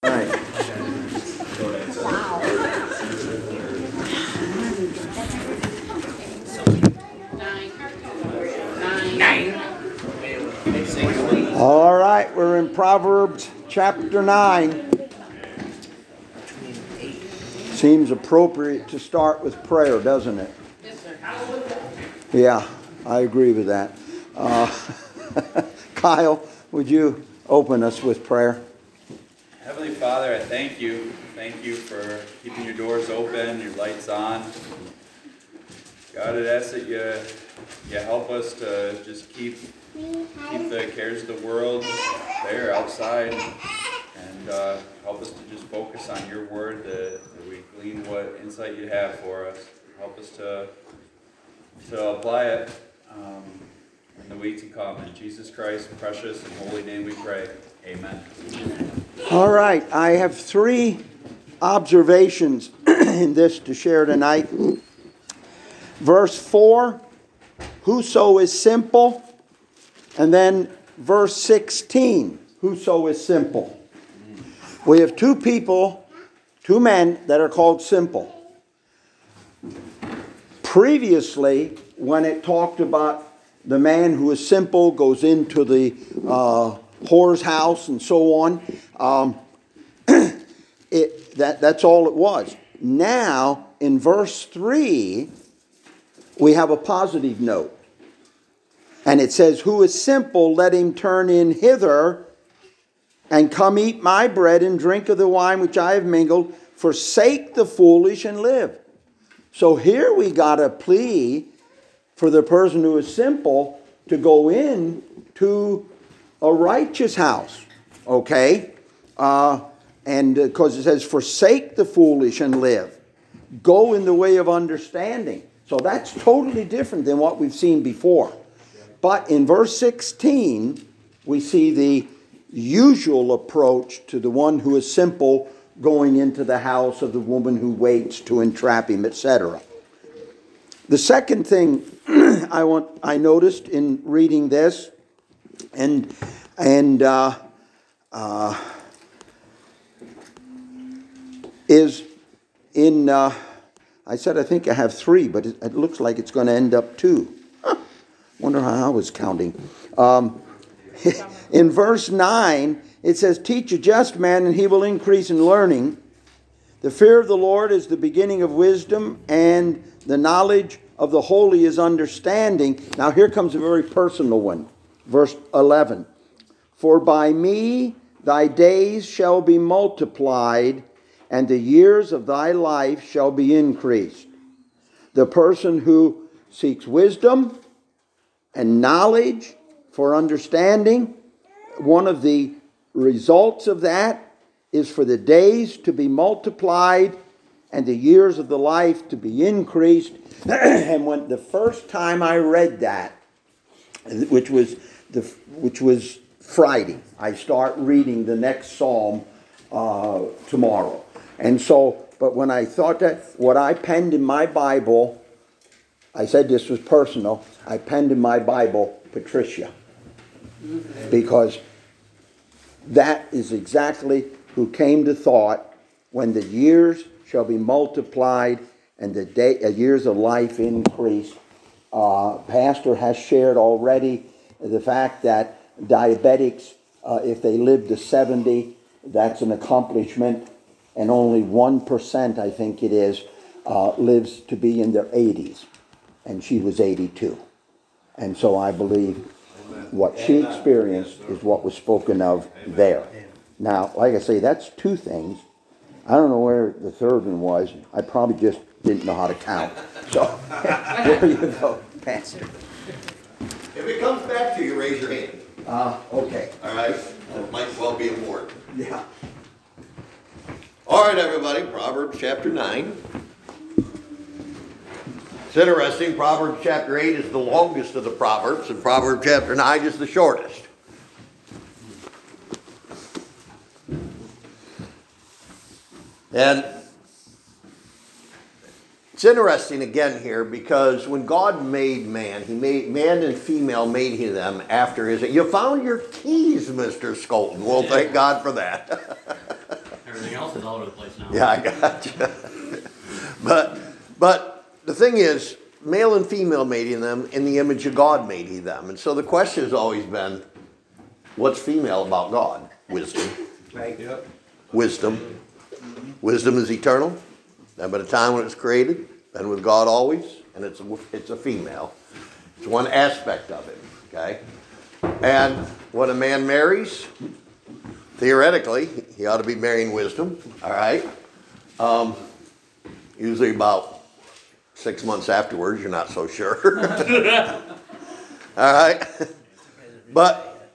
Right. All right, we're in Proverbs chapter 9. Seems appropriate to start with prayer, doesn't it? Yeah, I agree with that. Kyle, would you open us with prayer? Heavenly Father, I thank you. Thank you for keeping your doors open, your lights on. God, I ask that you help us to just keep the cares of the world there outside, and help us to just focus on your word, that we glean what insight you have for us. Help us to apply it in the week to come. In Jesus Christ's precious and holy name we pray. Amen. All right, I have 3 observations in this to share tonight. Verse 4, whoso is simple. And then verse 16, whoso is simple. We have 2 men that are called simple. Previously, when it talked about the man who is simple goes into the whore's house and so on, that's all it was. Now, in verse 3, we have a positive note. And it says, who is simple, let him turn in hither, and come eat my bread and drink of the wine which I have mingled. Forsake the foolish and live. So here we got a plea for the person who is simple to go in to a righteous house. Okay? And because it says, forsake the foolish and live. Go in the way of understanding. So that's totally different than what we've seen before. But in verse 16, we see the usual approach to the one who is simple going into the house of the woman who waits to entrap him, etc. The second thing I noticed in reading this, is in, I said I think I have 3, but it looks like it's going to end up 2. Wonder how I was counting. In verse 9, it says, teach a just man and he will increase in learning. The fear of the Lord is the beginning of wisdom, and the knowledge of the holy is understanding. Now here comes a very personal one. Verse 11. For by me thy days shall be multiplied, and the years of thy life shall be increased. The person who seeks wisdom and knowledge for understanding, one of the results of that is for the days to be multiplied and the years of the life to be increased. And when the first time I read that, which was Friday, I start reading the next psalm tomorrow. And so, but when I thought that, what I penned in my Bible, I said this was personal, I penned in my Bible, Patricia. Because that is exactly who came to thought, when the years shall be multiplied and the years of life increased. Pastor has shared already the fact that diabetics, if they live to 70, that's an accomplishment, and only 1%, I think it is, lives to be in their 80s. And she was 82. And so I believe what she experienced is what was spoken of there. Now, like I say, that's 2 things. I don't know where the third one was. I probably just didn't know how to count. So, there you go, Pastor. If it comes back to you, raise your hand. Okay. All right? That might well be important. Yeah. All right, everybody. Proverbs chapter 9. It's interesting. Proverbs chapter 8 is the longest of the Proverbs, and Proverbs chapter 9 is the shortest. And it's interesting again here, because when God made man, he made man and female, made he them after his. You found your keys, Mr. Skolton. Well, thank God for that. all over the place now. Yeah, I got you. But the thing is, male and female made he them, in the image of God made he them. And so the question has always been, what's female about God? Wisdom. Right. Yep. Wisdom. Wisdom is eternal. And by the time when it was created, been with God always, and it's a female. It's one aspect of it, okay? And when a man marries, theoretically, he ought to be marrying wisdom, all right? Usually about 6 months afterwards, you're not so sure. All right? But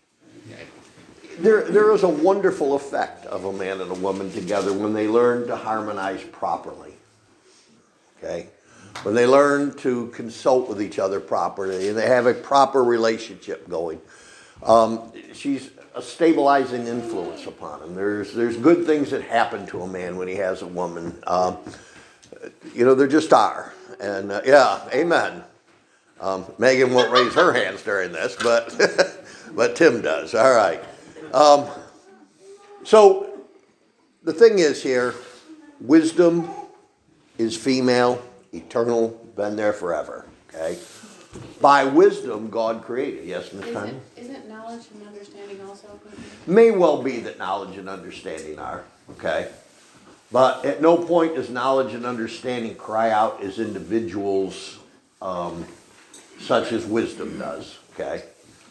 there is a wonderful effect of a man and a woman together when they learn to harmonize properly. Okay? When they learn to consult with each other properly and they have a proper relationship going. She's a stabilizing influence upon him. There's good things that happen to a man when he has a woman. There just are. And yeah, amen. Megan won't raise her hands during this, but Tim does. All right. So the thing is here, wisdom is female, eternal, been there forever. Okay. By wisdom, God created. Yes, Ms. Tanya? Isn't knowledge and understanding also? May well be that knowledge and understanding are, okay? But at no point does knowledge and understanding cry out as individuals such as wisdom does, okay?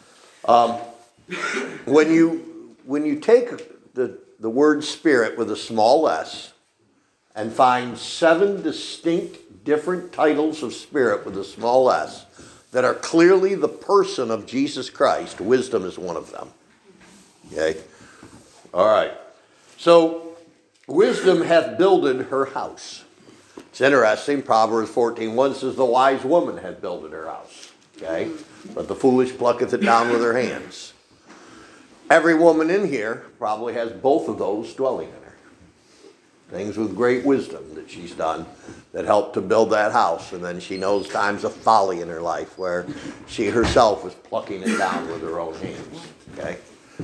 When you take the word spirit with a small s and find 7 distinct different titles of spirit with a small s that are clearly the person of Jesus Christ, wisdom is one of them. Okay? All right. So, wisdom hath builded her house. It's interesting. Proverbs 14:1 says, the wise woman hath builded her house. Okay? But the foolish plucketh it down with her hands. Every woman in here probably has both of those dwelling in her. Things with great wisdom that she's done that helped to build that house. And then she knows times of folly in her life where she herself was plucking it down with her own hands. Okay?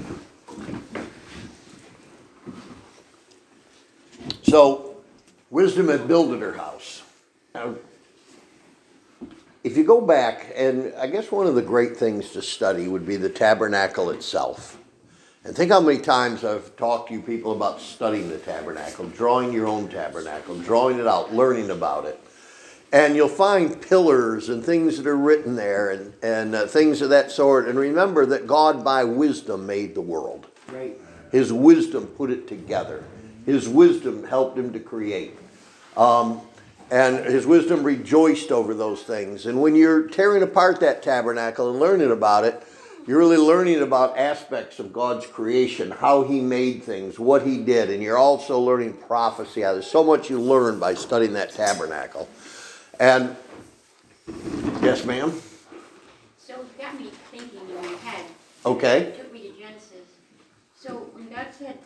So, wisdom had builded her house. Now, if you go back, and I guess one of the great things to study would be the tabernacle itself. And think how many times I've talked to you people about studying the tabernacle, drawing your own tabernacle, drawing it out, learning about it. And you'll find pillars and things that are written there and things of that sort. And remember that God by wisdom made the world. Right. His wisdom put it together. His wisdom helped him to create. And his wisdom rejoiced over those things. And when you're tearing apart that tabernacle and learning about it, you're really learning about aspects of God's creation, how he made things, what he did. And you're also learning prophecy. There's so much you learn by studying that tabernacle. And, yes, ma'am? So it got me thinking in my head. Okay. It took me to Genesis. So when God said,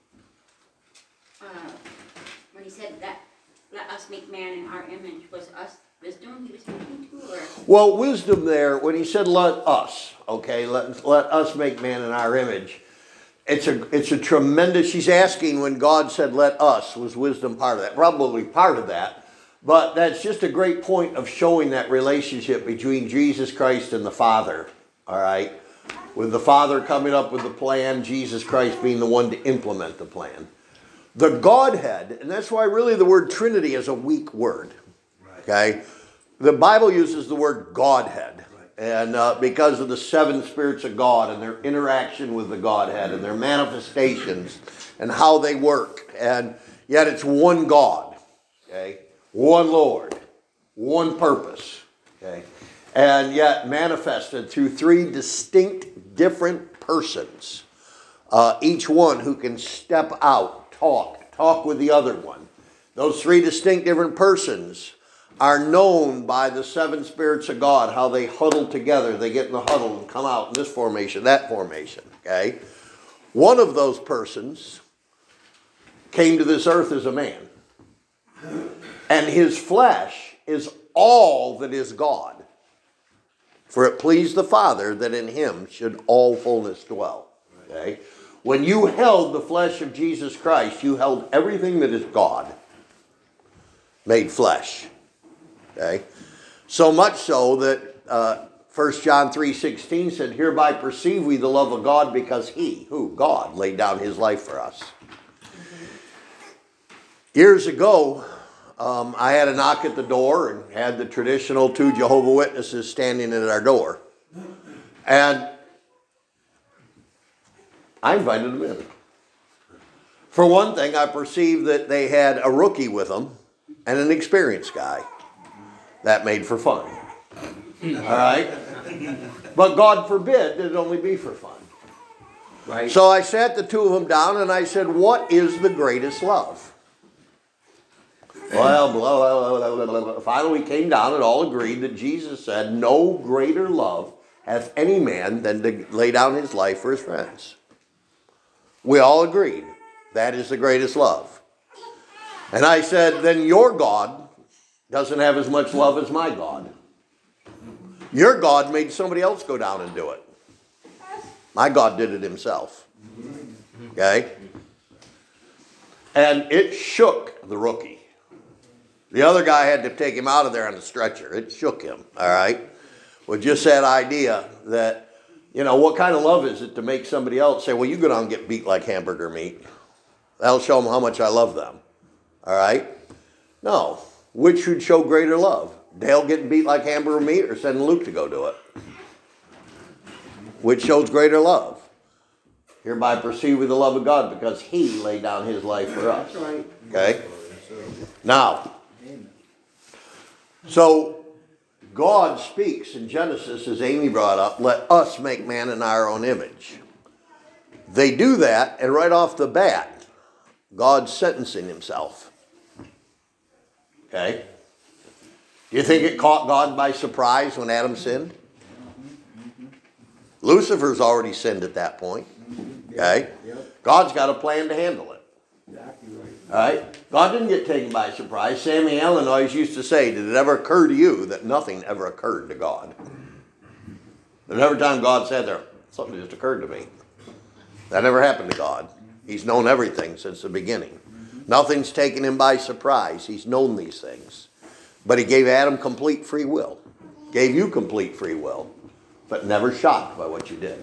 when he said that, let us make man in our image, was us wisdom he was speaking to, or? Well, wisdom there, when he said let us, okay, let us make man in our image, it's a tremendous, she's asking when God said let us, was wisdom part of that? Probably part of that, but that's just a great point of showing that relationship between Jesus Christ and the Father, all right? With the Father coming up with the plan, Jesus Christ being the one to implement the plan. The Godhead, and that's why really the word Trinity is a weak word. Okay? The Bible uses the word Godhead. And because of the 7 spirits of God and their interaction with the Godhead and their manifestations and how they work. And yet it's one God. Okay? One Lord. One purpose. Okay? And yet manifested through 3 distinct different persons. Each one who can step out, talk with the other one. Those 3 distinct different persons are known by the 7 spirits of God, how they huddle together. They get in the huddle and come out in this formation, that formation, okay? One of those persons came to this earth as a man. And his flesh is all that is God. For it pleased the Father that in him should all fullness dwell, okay? When you held the flesh of Jesus Christ, you held everything that is God made flesh. Okay? So much so that 1 John 3:16 said, hereby perceive we the love of God because he, who? God, laid down his life for us. Years ago, I had a knock at the door and had the traditional 2 Jehovah's Witnesses standing at our door. And I invited them in. For one thing, I perceived that they had a rookie with them and an experienced guy. That made for fun. All right? But God forbid that it only be for fun. Right. So I sat the two of them down and I said, what is the greatest love? Well, blah, blah, blah, blah. Finally we came down and all agreed that Jesus said, no greater love hath any man than to lay down his life for his friends. We all agreed that is the greatest love. And I said, then your God doesn't have as much love as my God. Your God made somebody else go down and do it. My God did it himself. Okay? And it shook the rookie. The other guy had to take him out of there on the stretcher. It shook him, all right? With just that idea that, you know, what kind of love is it to make somebody else say, well, you go down and get beat like hamburger meat. That'll show them how much I love them, all right? No. Which should show greater love? Dale getting beat like hamburger meat or sending Luke to go do it? Which shows greater love? Hereby perceive we the love of God because he laid down his life for us. Okay? Now, so God speaks in Genesis, as Amy brought up, let us make man in our own image. They do that, and right off the bat, God's sentencing himself. Okay? Do you think it caught God by surprise when Adam sinned? Lucifer's already sinned at that point. Okay? God's got a plan to handle it. All right? God didn't get taken by surprise. Sammy Allen always used to say, did it ever occur to you that nothing ever occurred to God? And every time God said there, something just occurred to me. That never happened to God. He's known everything since the beginning. Nothing's taken him by surprise. He's known these things. But he gave Adam complete free will. Gave you complete free will. But never shocked by what you did.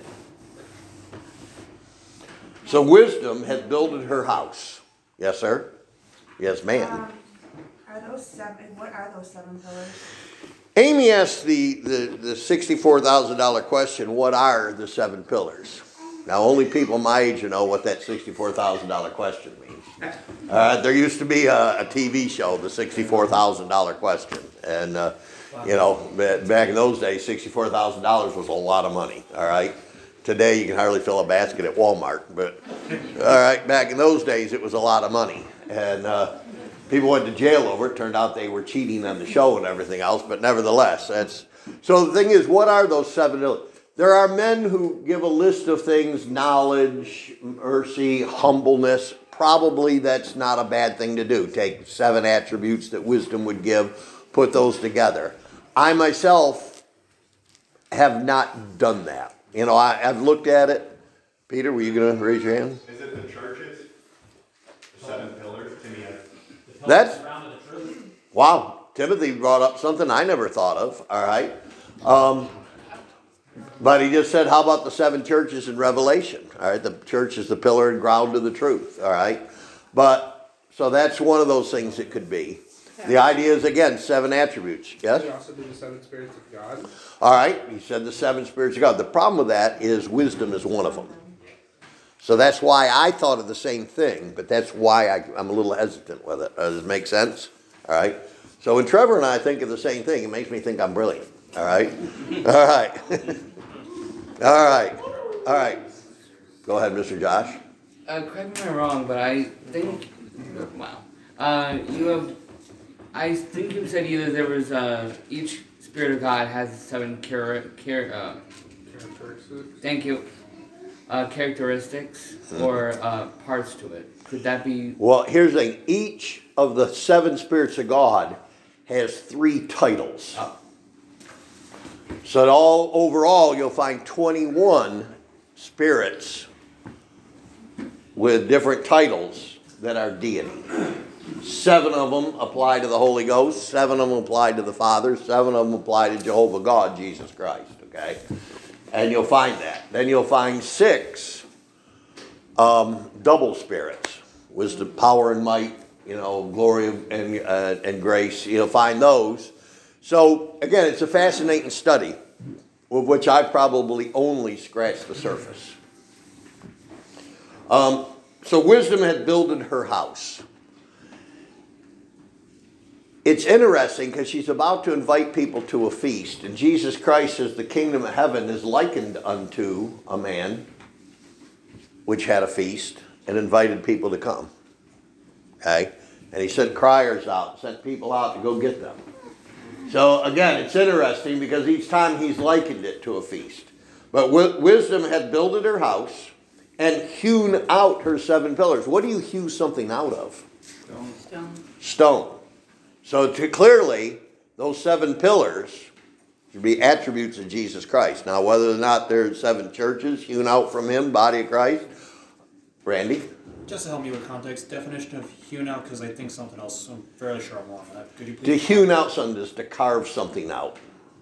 So wisdom has builded her house. Yes, sir? Yes, ma'am. What are those 7 pillars? Amy asked the $64,000 question, what are the 7 pillars? Now, only people my age know what that $64,000 question means. There used to be a TV show, the $64,000 question. And, you know, back in those days, $64,000 was a lot of money, all right? Today, you can hardly fill a basket at Walmart. But, all right, back in those days, it was a lot of money. And people went to jail over it. Turned out they were cheating on the show and everything else. But nevertheless, that's... So the thing is, what are those 7 pillars? There are men who give a list of things, knowledge, mercy, humbleness. Probably that's not a bad thing to do. Take 7 attributes that wisdom would give, put those together. I myself have not done that. You know, I've looked at it. Peter, were you going to raise your hand? Is it the churches? The 7 pillars? To me, That's... Wow. Timothy brought up something I never thought of. All right. But he just said, how about the 7 churches in Revelation? All right, the church is the pillar and ground of the truth. All right, but so that's one of those things it could be. The idea is, again, 7 attributes. Yes? He also did the 7 spirits of God. All right, he said the 7 spirits of God. The problem with that is wisdom is one of them. So that's why I thought of the same thing, but that's why I'm a little hesitant with it. Does it make sense? All right. So when Trevor and I think of the same thing, it makes me think I'm brilliant. All right? All right. All right. All right. Go ahead, Mr. Josh. Correct me if I'm wrong, but I think, wow. I think you said either there was, each spirit of God has 7 Characteristics. thank you, characteristics or parts to it. Could that be? Well, here's the thing. Each of the 7 spirits of God has 3 titles. Oh. So overall, you'll find 21 spirits with different titles that are deity. 7 of them apply to the Holy Ghost, 7 of them apply to the Father, 7 of them apply to Jehovah God, Jesus Christ, okay? And you'll find that. Then you'll find 6 double spirits, wisdom, power and might, glory and grace. You'll find those. So, again, it's a fascinating study, with which I probably only scratched the surface. So wisdom had builded her house. It's interesting because she's about to invite people to a feast, and Jesus Christ says the kingdom of heaven is likened unto a man which had a feast and invited people to come. Okay? And he sent criers out, sent people out to go get them. So again, it's interesting because each time he's likened it to a feast. But wisdom had builded her house and hewn out her 7 pillars. What do you hew something out of? Stone. So clearly, those 7 pillars should be attributes of Jesus Christ. Now, whether or not there's 7 churches hewn out from him, body of Christ. Randy? Just to help me with context, definition of hewn out, because I think something else, I'm fairly sure I'm wrong on that. Could you To please? hewn out something is to carve something out.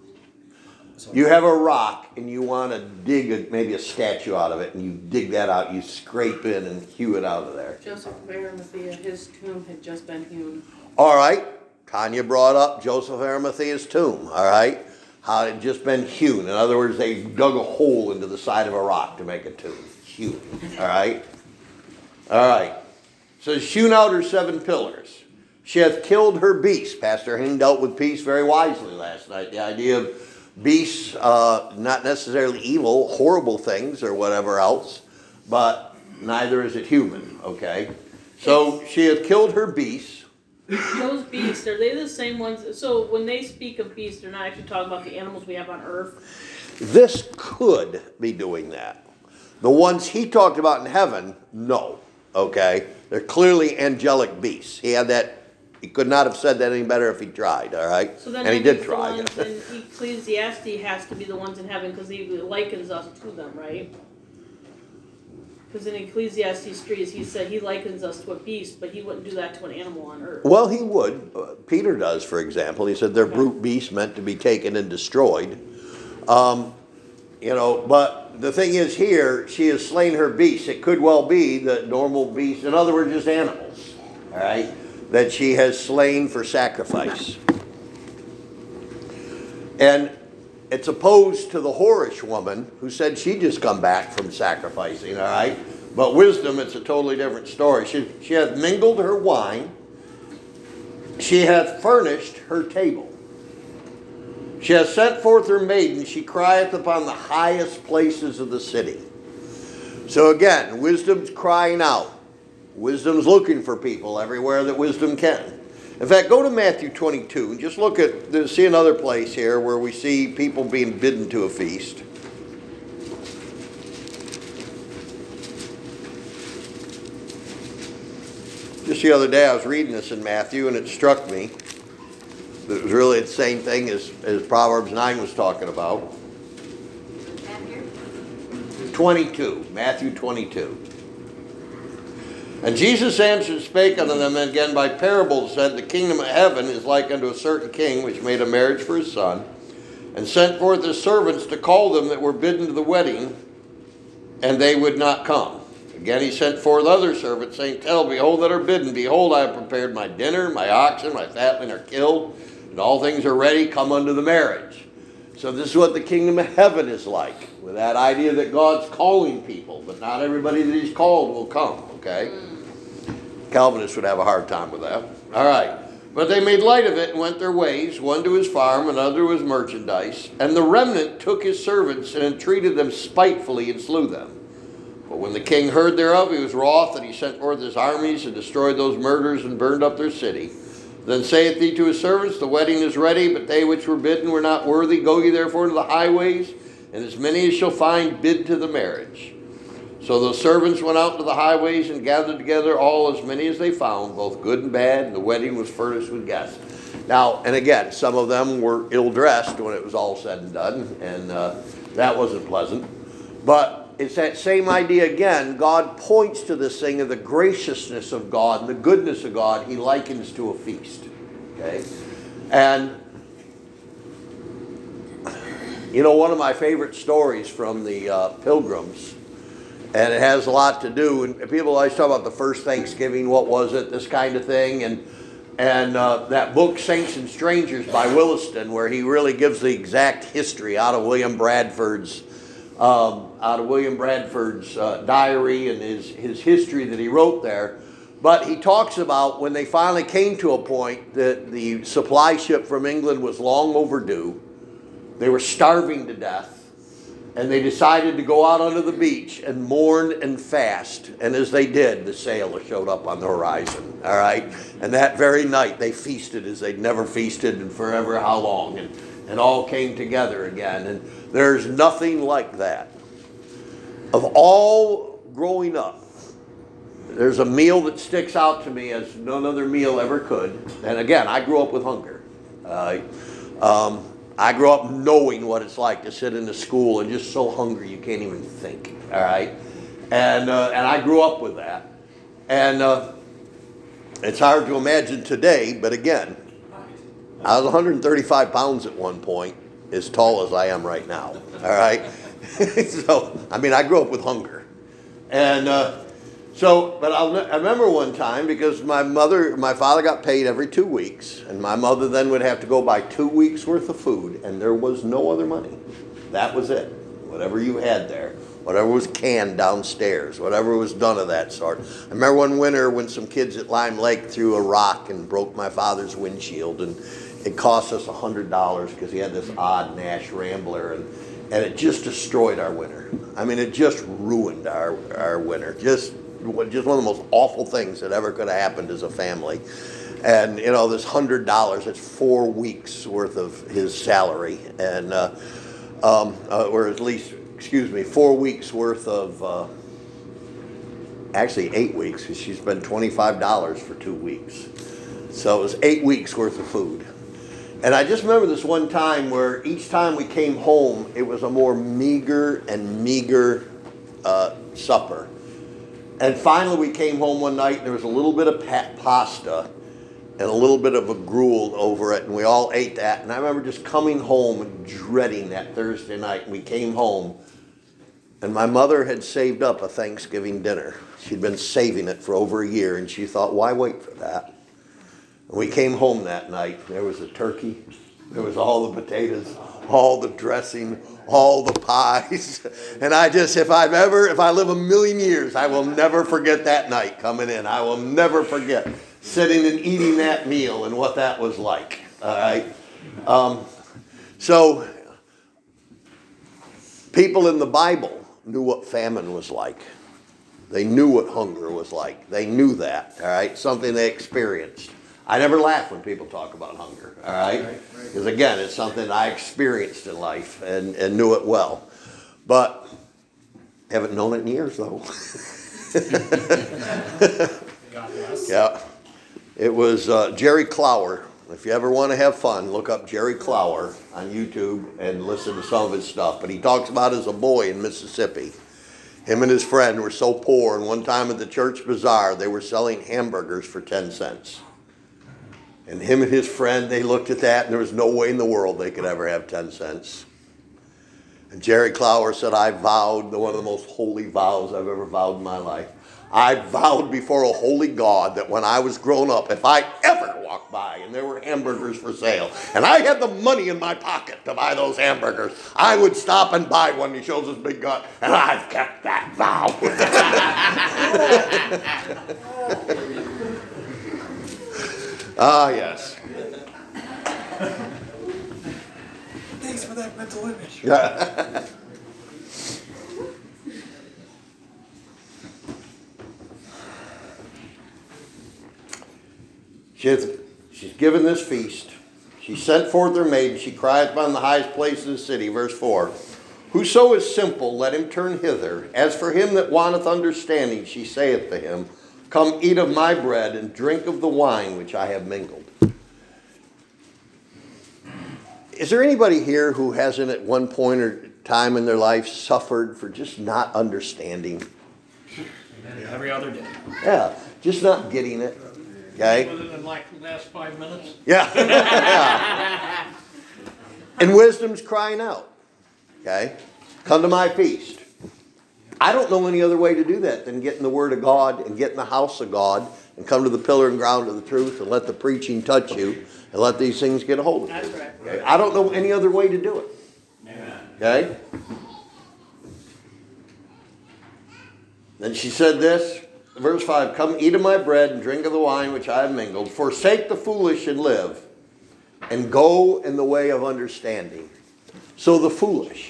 You have a rock and you want to dig maybe a statue out of it, and you dig that out, you scrape in and hew it out of there. Joseph of Arimathea, his tomb had just been hewn. All right. Tanya brought up Joseph of Arimathea's tomb. All right. How it had just been hewn. In other words, they dug a hole into the side of a rock to make a tomb. Hewn. All right. All right. So she's hewn out her 7 pillars. She hath killed her beast. Pastor Hing dealt with peace very wisely last night. The idea of beasts, not necessarily evil, horrible things or whatever else, but neither is it human, okay? So she hath killed her beasts. Those beasts, are they the same ones? So when they speak of beasts, they're not actually talking about the animals we have on earth? This could be doing that. The ones he talked about in heaven, no, okay? They're clearly angelic beasts. He had that. He could not have said that any better if he tried, all right? So then and he did try. The ones in Ecclesiastes has to be the ones in heaven because he likens us to them, right? Because in Ecclesiastes 3, he said he likens us to a beast, but he wouldn't do that to an animal on earth. Well, he would. Peter does, for example. He said they're brute beasts meant to be taken and destroyed. But the thing is here, she has slain her beasts. It could well be that normal beasts, in other words, just animals, all right, that she has slain for sacrifice. And it's opposed to the whorish woman who said she'd just come back from sacrificing, all right? But wisdom, it's a totally different story. She hath mingled her wine. She hath furnished her table. She hath sent forth her maiden. She crieth upon the highest places of the city. So again, wisdom's crying out. Wisdom's looking for people everywhere that wisdom can. In fact, go to Matthew 22 and just see another place here where we see people being bidden to a feast. Just the other day I was reading this in Matthew and it struck me that it was really the same thing as Proverbs 9 was talking about. 22, Matthew 22. And Jesus answered and spake unto them again by parables, said, the kingdom of heaven is like unto a certain king which made a marriage for his son, and sent forth his servants to call them that were bidden to the wedding, and they would not come. Again he sent forth other servants, saying, tell, behold, that are bidden, behold, I have prepared my dinner, my oxen, my fatling are killed, and all things are ready, come unto the marriage. So this is what the kingdom of heaven is like, with that idea that God's calling people, but not everybody that he's called will come, okay? Calvinists would have a hard time with that. All right. But they made light of it and went their ways, one to his farm, another to his merchandise. And the remnant took his servants and entreated them spitefully and slew them. But when the king heard thereof, he was wroth, and he sent forth his armies and destroyed those murderers and burned up their city. Then saith he to his servants, the wedding is ready, but they which were bidden were not worthy. Go ye therefore into the highways, and as many as shall find, bid to the marriage. So the servants went out to the highways and gathered together all as many as they found, both good and bad, and the wedding was furnished with guests. Now, and again, some of them were ill-dressed when it was all said and done, and that wasn't pleasant. But it's that same idea again. God points to this thing of the graciousness of God and the goodness of God. He likens to a feast. Okay? And, you know, one of my favorite stories from the Pilgrims, and it has a lot to do, and people always talk about the first Thanksgiving, what was it, this kind of thing, and that book, Saints and Strangers by Williston, where he really gives the exact history out of William Bradford's diary and his history that he wrote there. But he talks about when they finally came to a point that the supply ship from England was long overdue. They were starving to death. And they decided to go out onto the beach and mourn and fast. And as they did, the sail showed up on the horizon. All right? And that very night, they feasted as they'd never feasted in forever how long. And all came together again. And there's nothing like that. Of all growing up, there's a meal that sticks out to me as none other meal ever could. And again, I grew up with hunger. I grew up knowing what it's like to sit in the school and just so hungry you can't even think. All right, and I grew up with that, and it's hard to imagine today. But again, I was 135 pounds at one point, as tall as I am right now. All right, so I mean, I grew up with hunger, and but I remember one time because my father got paid every 2 weeks, and my mother then would have to go buy 2 weeks worth of food, and there was no other money. That was it. Whatever you had there, whatever was canned downstairs, whatever was done of that sort. I remember one winter when some kids at Lime Lake threw a rock and broke my father's windshield, and it cost us $100 because he had this odd Nash Rambler, and it just destroyed our winter. I mean, it just ruined our winter. Just one of the most awful things that ever could have happened as a family. And, you know, this $100, it's 4 weeks worth of his salary. And, or at least, 4 weeks worth of, actually 8 weeks, because she's been $25 for 2 weeks. So it was 8 weeks worth of food. And I just remember this one time where each time we came home, it was a more meager supper. And finally we came home one night and there was a little bit of pasta and a little bit of a gruel over it, and we all ate that. And I remember just coming home and dreading that Thursday night. And we came home, and my mother had saved up a Thanksgiving dinner. She'd been saving it for over a year, and she thought, why wait for that? And we came home that night. There was a turkey. There was all the potatoes, all the dressing, all the pies. And if I live a million years, I will never forget that night coming in. I will never forget sitting and eating that meal and what that was like. All right. So people in the Bible knew what famine was like. They knew what hunger was like. They knew that. All right. Something they experienced. I never laugh when people talk about hunger, all right? Because again, it's something I experienced in life and knew it well. But haven't known it in years, though. Yeah. It was Jerry Clower. If you ever want to have fun, look up Jerry Clower on YouTube and listen to some of his stuff. But he talks about as a boy in Mississippi. Him and his friend were so poor, and one time at the church bazaar, they were selling hamburgers for 10 cents. And him and his friend, they looked at that, and there was no way in the world they could ever have 10 cents. And Jerry Clower said, I vowed, one of the most holy vows I've ever vowed in my life. I vowed before a holy God that when I was grown up, if I ever walked by and there were hamburgers for sale, and I had the money in my pocket to buy those hamburgers, I would stop and buy one. He shows his big gut, and I've kept that vow. Ah, yes. Thanks for that mental image. She's given this feast. She sent forth her maid, and she cried upon the highest place of the city. Verse 4. Whoso is simple, let him turn hither. As for him that wanteth understanding, she saith to him, come eat of my bread and drink of the wine which I have mingled. Is there anybody here who hasn't at one point or time in their life suffered for just not understanding. Every other day. Yeah, just not getting it. Okay? Within the last 5 minutes. Yeah. Yeah. And wisdom's crying out. Okay? Come to my feast. I don't know any other way to do that than get in the Word of God and get in the house of God and come to the pillar and ground of the truth and let the preaching touch you and let these things get a hold of you. That's right. Okay? I don't know any other way to do it. Okay? Then she said this, verse 5, come eat of my bread and drink of the wine which I have mingled. Forsake the foolish and live, and go in the way of understanding. So the foolish,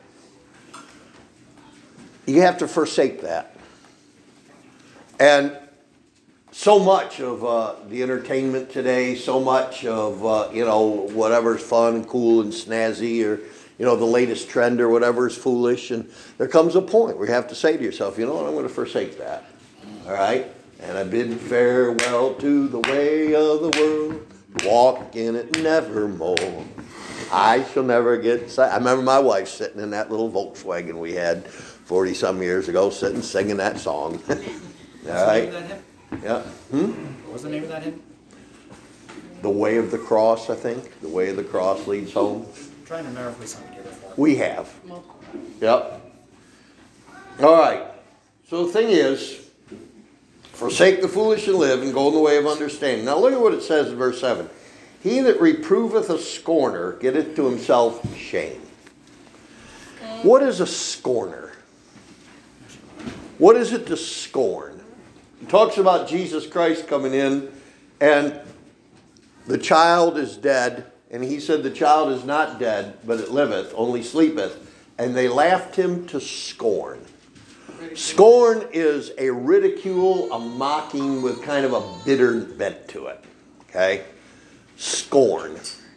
you have to forsake that. And so much of the entertainment today, so much of, whatever's fun and cool and snazzy, or, the latest trend or whatever is foolish. And there comes a point where you have to say to yourself, you know what, I'm going to forsake that. All right? And I bid farewell to the way of the world, walk in it nevermore. I shall never get... I remember my wife sitting in that little Volkswagen we had 40-some years ago, sitting singing that song. All right? Yeah. What was the name of that hymn? The Way of the Cross, I think. The Way of the Cross leads home. I'm trying to remember if we sung it here before. We have. Yep. All right. So the thing is, forsake the foolish and live, and go in the way of understanding. Now look at what it says in verse 7. He that reproveth a scorner getteth to himself shame. What is a scorner? What is it to scorn? It talks about Jesus Christ coming in, and the child is dead, and he said the child is not dead, but it liveth, only sleepeth. And they laughed him to scorn. Scorn is a ridicule, a mocking with kind of a bitter bent to it. Okay? Scorn.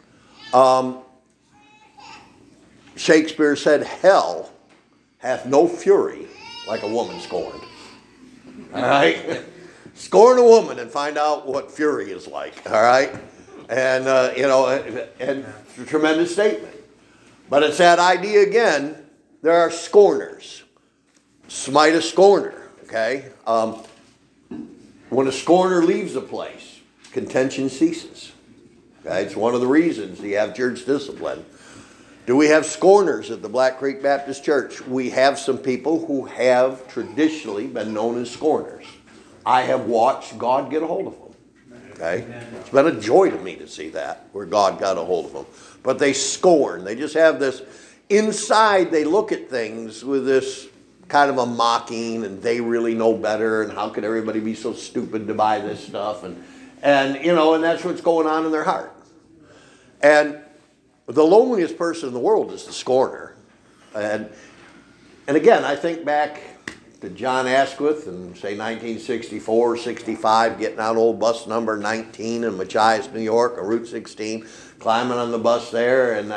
Shakespeare said, hell hath no fury like a woman scorned. All right? Scorn a woman and find out what fury is like. All right? And, and it's a tremendous statement. But it's that idea again, there are scorners. Smite a scorner, okay? When a scorner leaves a place, contention ceases. Okay? It's one of the reasons you have church discipline. Do we have scorners at the Black Creek Baptist Church? We have some people who have traditionally been known as scorners. I have watched God get a hold of them. Okay? It's been a joy to me to see that, where God got a hold of them. But they scorn. They just have this, inside they look at things with this kind of a mocking, and they really know better, and how could everybody be so stupid to buy this stuff? And that's what's going on in their heart. And the loneliest person in the world is the scorner. And again, I think back to John Asquith in, say, 1964 or 65, getting out old bus number 19 in Machias, New York, on Route 16, climbing on the bus there, and,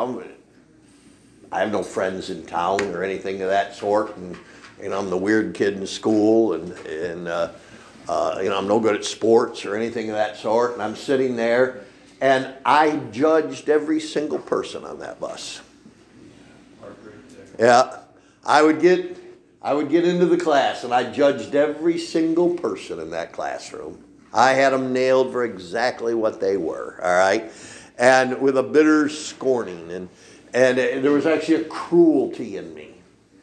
I have no friends in town or anything of that sort, and I'm the weird kid in school, and I'm no good at sports or anything of that sort, and I'm sitting there, and I judged every single person on that bus. Yeah, I would get into the class, and I judged every single person in that classroom. I had them nailed for exactly what they were, all right? And with a bitter scorning, and there was actually a cruelty in me.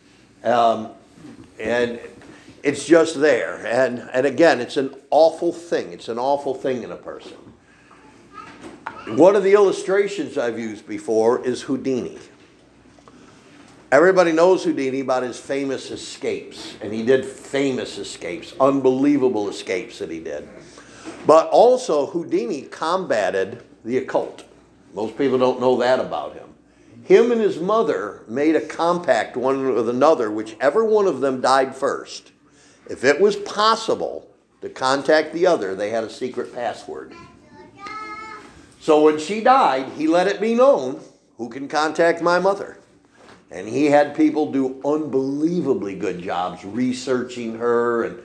And it's just there. And again, it's an awful thing. It's an awful thing in a person. One of the illustrations I've used before is Houdini. Everybody knows Houdini about his famous escapes. And he did famous escapes, unbelievable escapes that he did. But also, Houdini combated the occult. Most people don't know that about him. Him and his mother made a compact one with another, whichever one of them died first. If it was possible to contact the other, they had a secret password. So when she died, he let it be known who can contact my mother. And he had people do unbelievably good jobs researching her and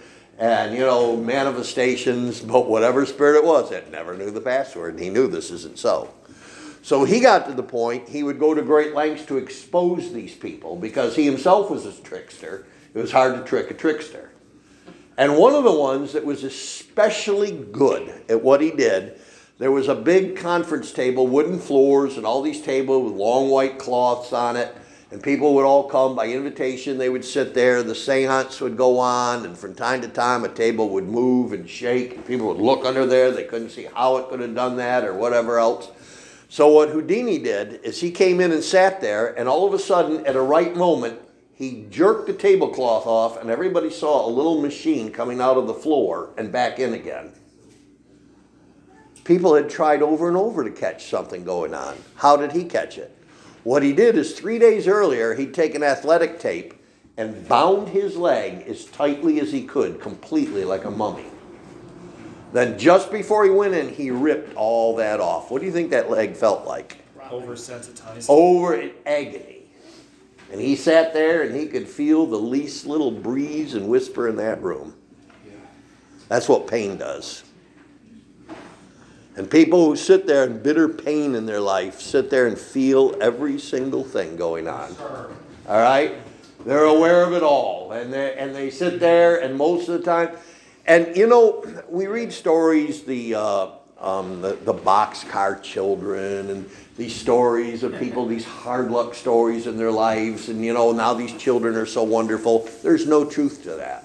manifestations, but whatever spirit it was, it never knew the password. And he knew this isn't so. So he got to the point he would go to great lengths to expose these people because he himself was a trickster. It was hard to trick a trickster. And one of the ones that was especially good at what he did, there was a big conference table, wooden floors, and all these tables with long white cloths on it. And people would all come by invitation. They would sit there. The seance would go on. And from time to time, a table would move and shake. People would look under there. They couldn't see how it could have done that or whatever else. So what Houdini did is he came in and sat there. And all of a sudden, at a right moment, he jerked the tablecloth off. And everybody saw a little machine coming out of the floor and back in again. People had tried over and over to catch something going on. How did he catch it? What he did is 3 days earlier, he'd taken athletic tape and bound his leg as tightly as he could, completely like a mummy. Then just before he went in, he ripped all that off. What do you think that leg felt like? Oversensitized. Over in agony. And he sat there and he could feel the least little breeze and whisper in that room. That's what pain does. And people who sit there in bitter pain in their life sit there and feel every single thing going on. All right? They're aware of it all. And they sit there, and most of the time, and you know, we read stories, the boxcar children, and these stories of people, these hard luck stories in their lives, and you know, now these children are so wonderful. There's no truth to that.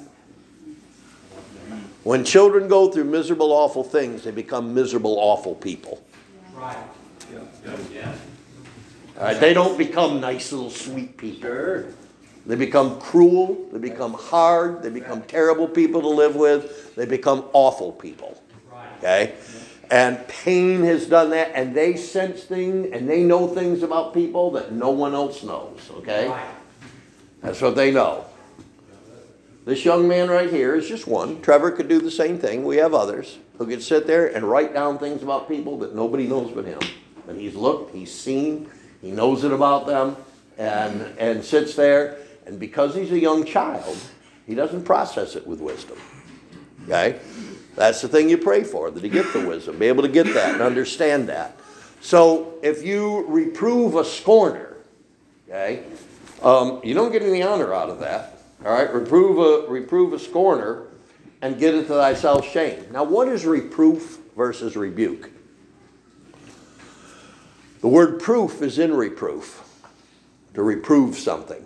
When children go through miserable, awful things, they become miserable, awful people. Right. Yeah. All right, they don't become nice little sweet people. Sure. They become cruel, they become hard, they become terrible people to live with, they become awful people. Okay? And pain has done that, and they sense things, and they know things about people that no one else knows. Okay? That's what they know. This young man right here is just one. Trevor could do the same thing. We have others who could sit there and write down things about people that nobody knows but him. And he's looked, he's seen, he knows it about them, and sits there. And because he's a young child, he doesn't process it with wisdom. Okay? That's the thing you pray for, that he get the wisdom, be able to get that and understand that. So if you reprove a scorner, okay, you don't get any honor out of that. All right, reprove a scorner and get into thyself shame. Now, what is reproof versus rebuke? The word proof is in reproof, to reprove something.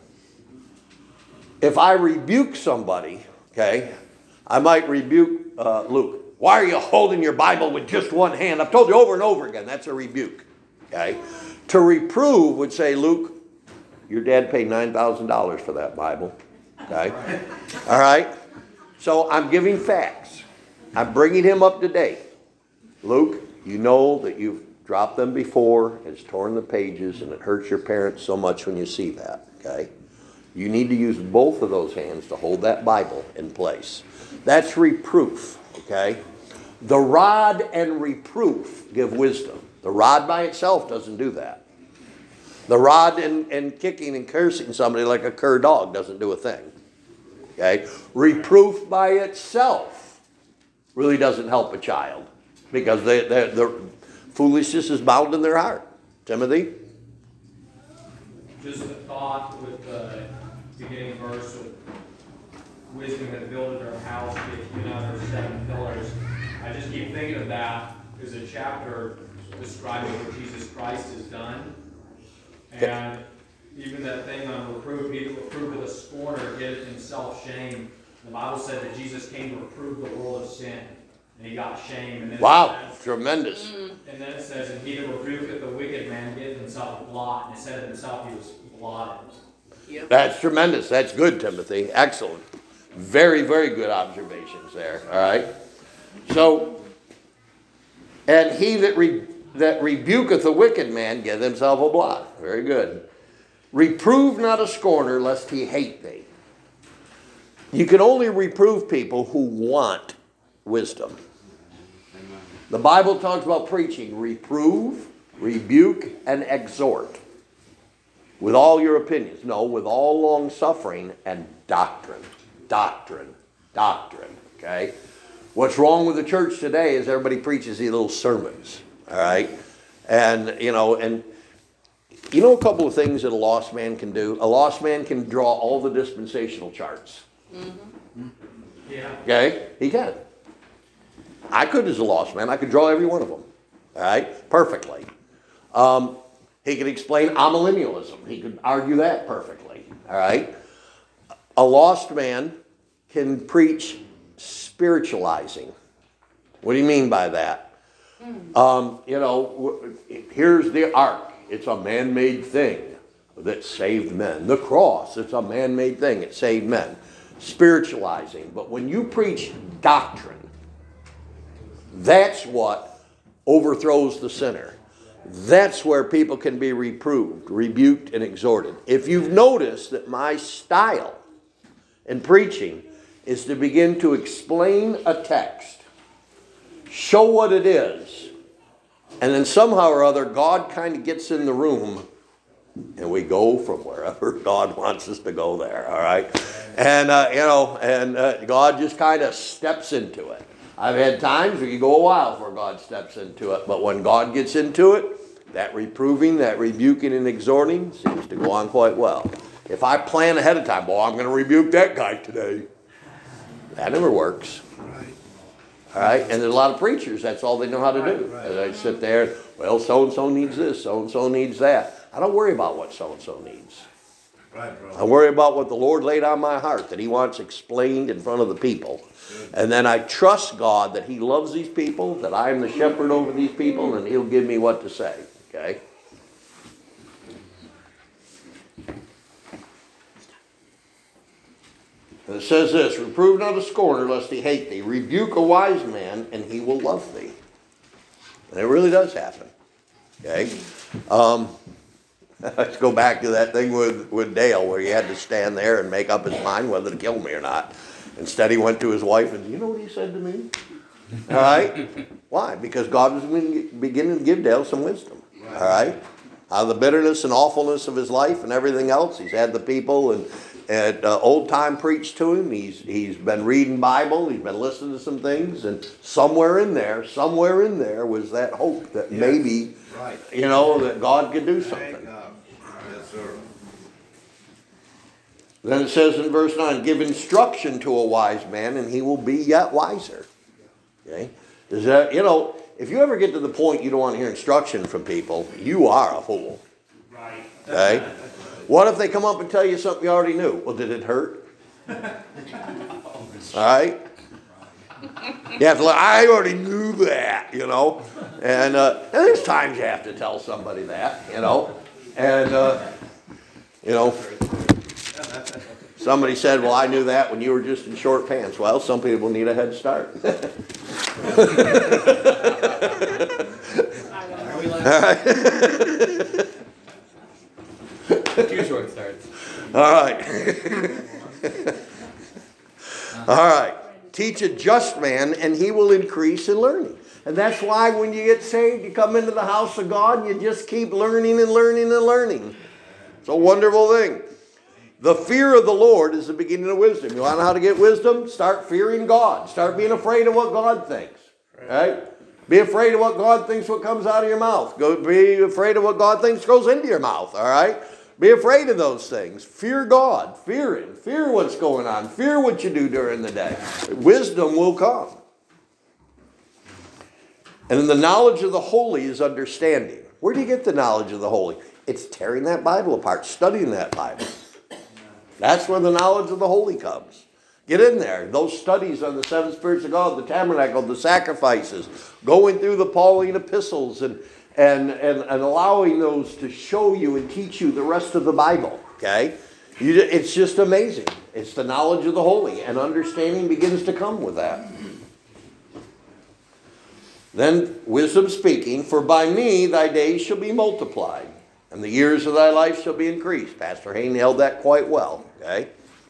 If I rebuke somebody, okay, I might rebuke Luke. Why are you holding your Bible with just one hand? I've told you over and over again, that's a rebuke. Okay? To reprove would say, Luke, your dad paid $9,000 for that Bible. Okay? All right? So I'm giving facts. I'm bringing him up to date. Luke, you know that you've dropped them before. It's torn the pages, and it hurts your parents so much when you see that. Okay? You need to use both of those hands to hold that Bible in place. That's reproof. Okay? The rod and reproof give wisdom. The rod by itself doesn't do that. The rod and kicking and cursing somebody like a cur dog doesn't do a thing. Okay? Reproof by itself really doesn't help a child because the foolishness is bound in their heart. Timothy? Just a thought with the beginning verse of wisdom had builded her house, you know, her 7 pillars. I just keep thinking of that as a chapter describing what Jesus Christ has done. And even that thing on reproof, he that reproveth a scorner getteth himself shame. The Bible said that Jesus came to reprove the world of sin, and he got shame. And then wow, says, tremendous. And then it says, and he that rebuketh the wicked man getteth himself a blot. And it said of himself he was blotted. Yep. That's tremendous. That's good, Timothy. Excellent. Very, very good observations there. All right. So, and he that rebuketh a wicked man getteth himself a blot. Very good. Reprove not a scorner, lest he hate thee. You can only reprove people who want wisdom. The Bible talks about preaching. Reprove, rebuke, and exhort. With all your opinions. No, with all long suffering and doctrine. Doctrine. Doctrine. Okay? What's wrong with the church today is everybody preaches these little sermons. All right? And a couple of things that a lost man can do. A lost man can draw all the dispensational charts. Yeah. Okay? He can. I could as a lost man. I could draw every one of them. All right? Perfectly. He could explain amillennialism. He could argue that perfectly. All right? A lost man can preach spiritualizing. What do you mean by that? Here's the ark. It's a man-made thing that saved men. The cross, it's a man-made thing. It saved men. Spiritualizing. But when you preach doctrine, that's what overthrows the sinner. That's where people can be reproved, rebuked, and exhorted. If you've noticed that my style in preaching is to begin to explain a text, show what it is, and then somehow or other God kind of gets in the room and we go from wherever God wants us to go there, all right? And, God just kind of steps into it. I've had times where you go a while before God steps into it, but when God gets into it, that reproving, that rebuking and exhorting seems to go on quite well. If I plan ahead of time, I'm going to rebuke that guy today, that never works. All right, and there's a lot of preachers, that's all they know how to do. They sit there, well, so-and-so needs this, so-and-so needs that. I don't worry about what so-and-so needs. I worry about what the Lord laid on my heart, that he wants explained in front of the people. And then I trust God that he loves these people, that I am the shepherd over these people, and he'll give me what to say, okay? And it says this, reprove not a scorner lest he hate thee. Rebuke a wise man and he will love thee. And it really does happen. Okay? Let's go back to that thing with Dale where he had to stand there and make up his mind whether to kill me or not. Instead he went to his wife and, you know what he said to me? All right? Why? Because God was beginning to give Dale some wisdom. All right? Out of the bitterness and awfulness of his life and everything else, he's had the people and old time preached to him. He's been reading Bible. He's been listening to some things, and somewhere in there was that hope that maybe, that God could do something. Yes, sir. Then it says in verse 9, give instruction to a wise man, and he will be yet wiser. Okay, is that if you ever get to the point you don't want to hear instruction from people, you are a fool. Right. Okay. What if they come up and tell you something you already knew? Well, did it hurt? All right? You have to I already knew that, And there's times you have to tell somebody that, And, somebody said, well, I knew that when you were just in short pants. Well, some people need a head start. All right. 2 short starts. All right. All right. Teach a just man, and he will increase in learning. And that's why when you get saved, you come into the house of God, and you just keep learning and learning and learning. It's a wonderful thing. The fear of the Lord is the beginning of wisdom. You want to know how to get wisdom? Start fearing God. Start being afraid of what God thinks. Right? Be afraid of what God thinks what comes out of your mouth. Be afraid of what God thinks goes into your mouth. All right? Be afraid of those things. Fear God. Fear Him. Fear what's going on. Fear what you do during the day. Wisdom will come. And the knowledge of the holy is understanding. Where do you get the knowledge of the holy? It's tearing that Bible apart, studying that Bible. That's where the knowledge of the holy comes. Get in there. Those studies on the 7 spirits of God, the tabernacle, the sacrifices, going through the Pauline epistles and allowing those to show you and teach you the rest of the Bible. Okay? It's just amazing. It's the knowledge of the holy, and understanding begins to come with that. Then wisdom speaking, for by me thy days shall be multiplied, and the years of thy life shall be increased. Pastor Hayne held that quite well. Okay?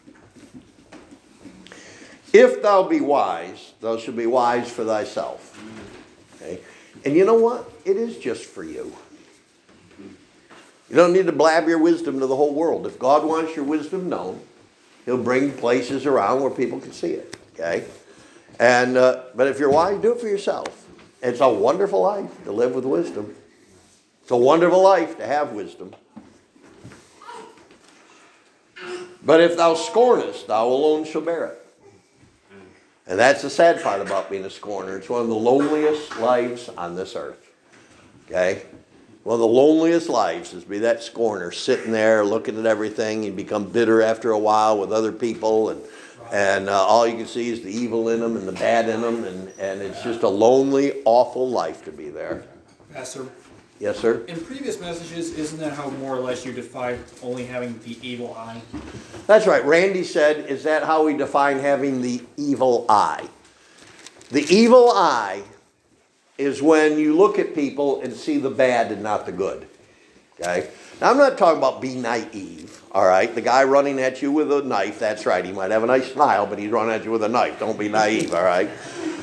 If thou be wise, thou shalt be wise for thyself. Okay? And you know what? It is just for you. You don't need to blab your wisdom to the whole world. If God wants your wisdom known, He'll bring places around where people can see it. Okay? And but if you're wise, do it for yourself. It's a wonderful life to live with wisdom. It's a wonderful life to have wisdom. But if thou scornest, thou alone shall bear it. And that's the sad part about being a scorner. It's one of the loneliest lives on this earth. Okay? One of the loneliest lives is to be that scorner, sitting there looking at everything. You become bitter after a while with other people, and all you can see is the evil in them and the bad in them, and it's just a lonely, awful life to be there. Pastor, Yes, sir? in previous messages, isn't that how more or less you define only having the evil eye? That's right. Randy said, is that how we define having the evil eye? The evil eye is when you look at people and see the bad and not the good. Okay? Now, I'm not talking about be naive, all right? The guy running at you with a knife, that's right. He might have a nice smile, but he's running at you with a knife. Don't be naive, all right?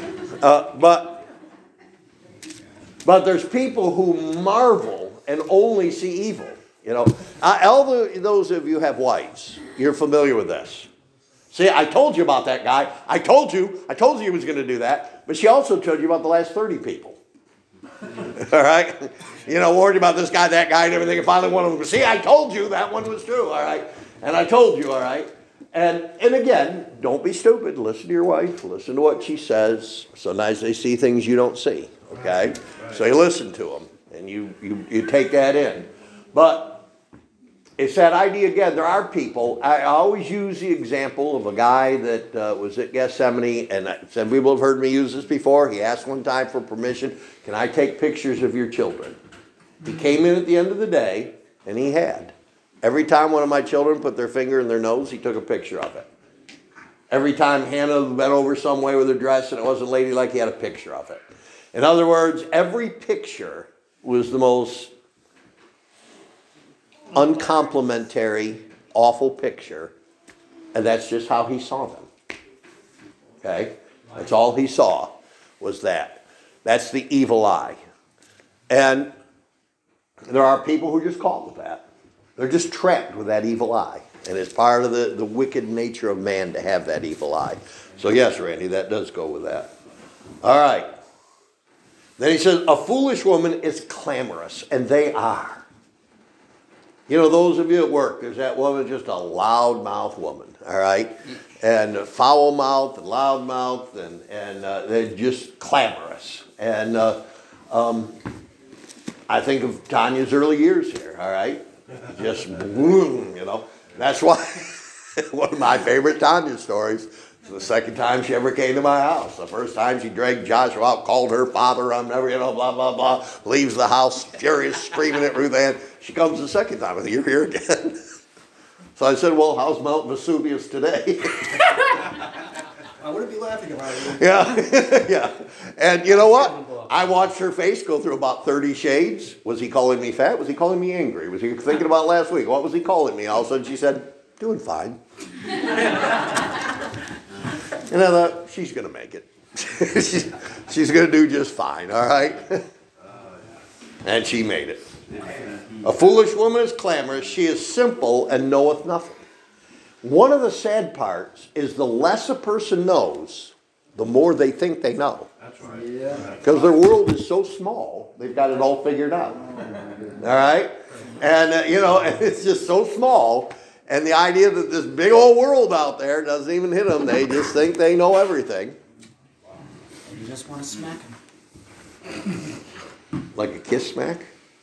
But there's people who marvel and only see evil. You know, those of you who have wives, you're familiar with this. See, I told you about that guy. I told you he was going to do that. But she also told you about the last 30 people. All right? You know, worried about this guy, that guy, and everything. And finally one of them goes, see, I told you that one was true. All right? And I told you, all right? And again, don't be stupid. Listen to your wife. Listen to what she says. Sometimes they see things you don't see. Okay? So you listen to them. And you take that in. But it's that idea again. There are people. I always use the example of a guy that was at Gethsemane, and some people have heard me use this before. He asked one time for permission, can I take pictures of your children? He came in at the end of the day, and he had. Every time one of my children put their finger in their nose, he took a picture of it. Every time Hannah bent over some way with her dress and it wasn't ladylike, he had a picture of it. In other words, every picture was the most uncomplimentary, awful picture, and that's just how he saw them. Okay? That's all he saw was that. That's the evil eye. And there are people who are just caught with that. They're just trapped with that evil eye. And it's part of the wicked nature of man to have that evil eye. So yes, Randy, that does go with that. All right. Then he says, a foolish woman is clamorous, and they are. You know, those of you at work, there's that woman, just a loud-mouthed woman, all right? And foul-mouthed and loud-mouthed, and they're just clamorous. And I think of Tanya's early years here, all right? Just boom, you know. That's why one of my favorite Tanya stories is the second time she ever came to my house. The first time she dragged Joshua out, called her father, I'm never, you know, blah, blah, blah, leaves the house furious, screaming at Ruth Ann. She comes the second time. I think, you're here again. So I said, well, how's Mount Vesuvius today? I wouldn't be laughing about it. Yeah, yeah. And you know what? I watched her face go through about 30 shades. Was he calling me fat? Was he calling me angry? Was he thinking about last week? What was he calling me? All of a sudden she said, doing fine. And I thought, she's going to make it. she's going to do just fine, all right? And she made it. A foolish woman is clamorous. She is simple and knoweth nothing. One of the sad parts is the less a person knows, the more they think they know. That's right. Yeah. Because their world is so small, they've got it all figured out. All right? And, you know, it's just so small. And the idea that this big old world out there doesn't even hit them. They just think they know everything. You just want to smack him. Like a kiss smack?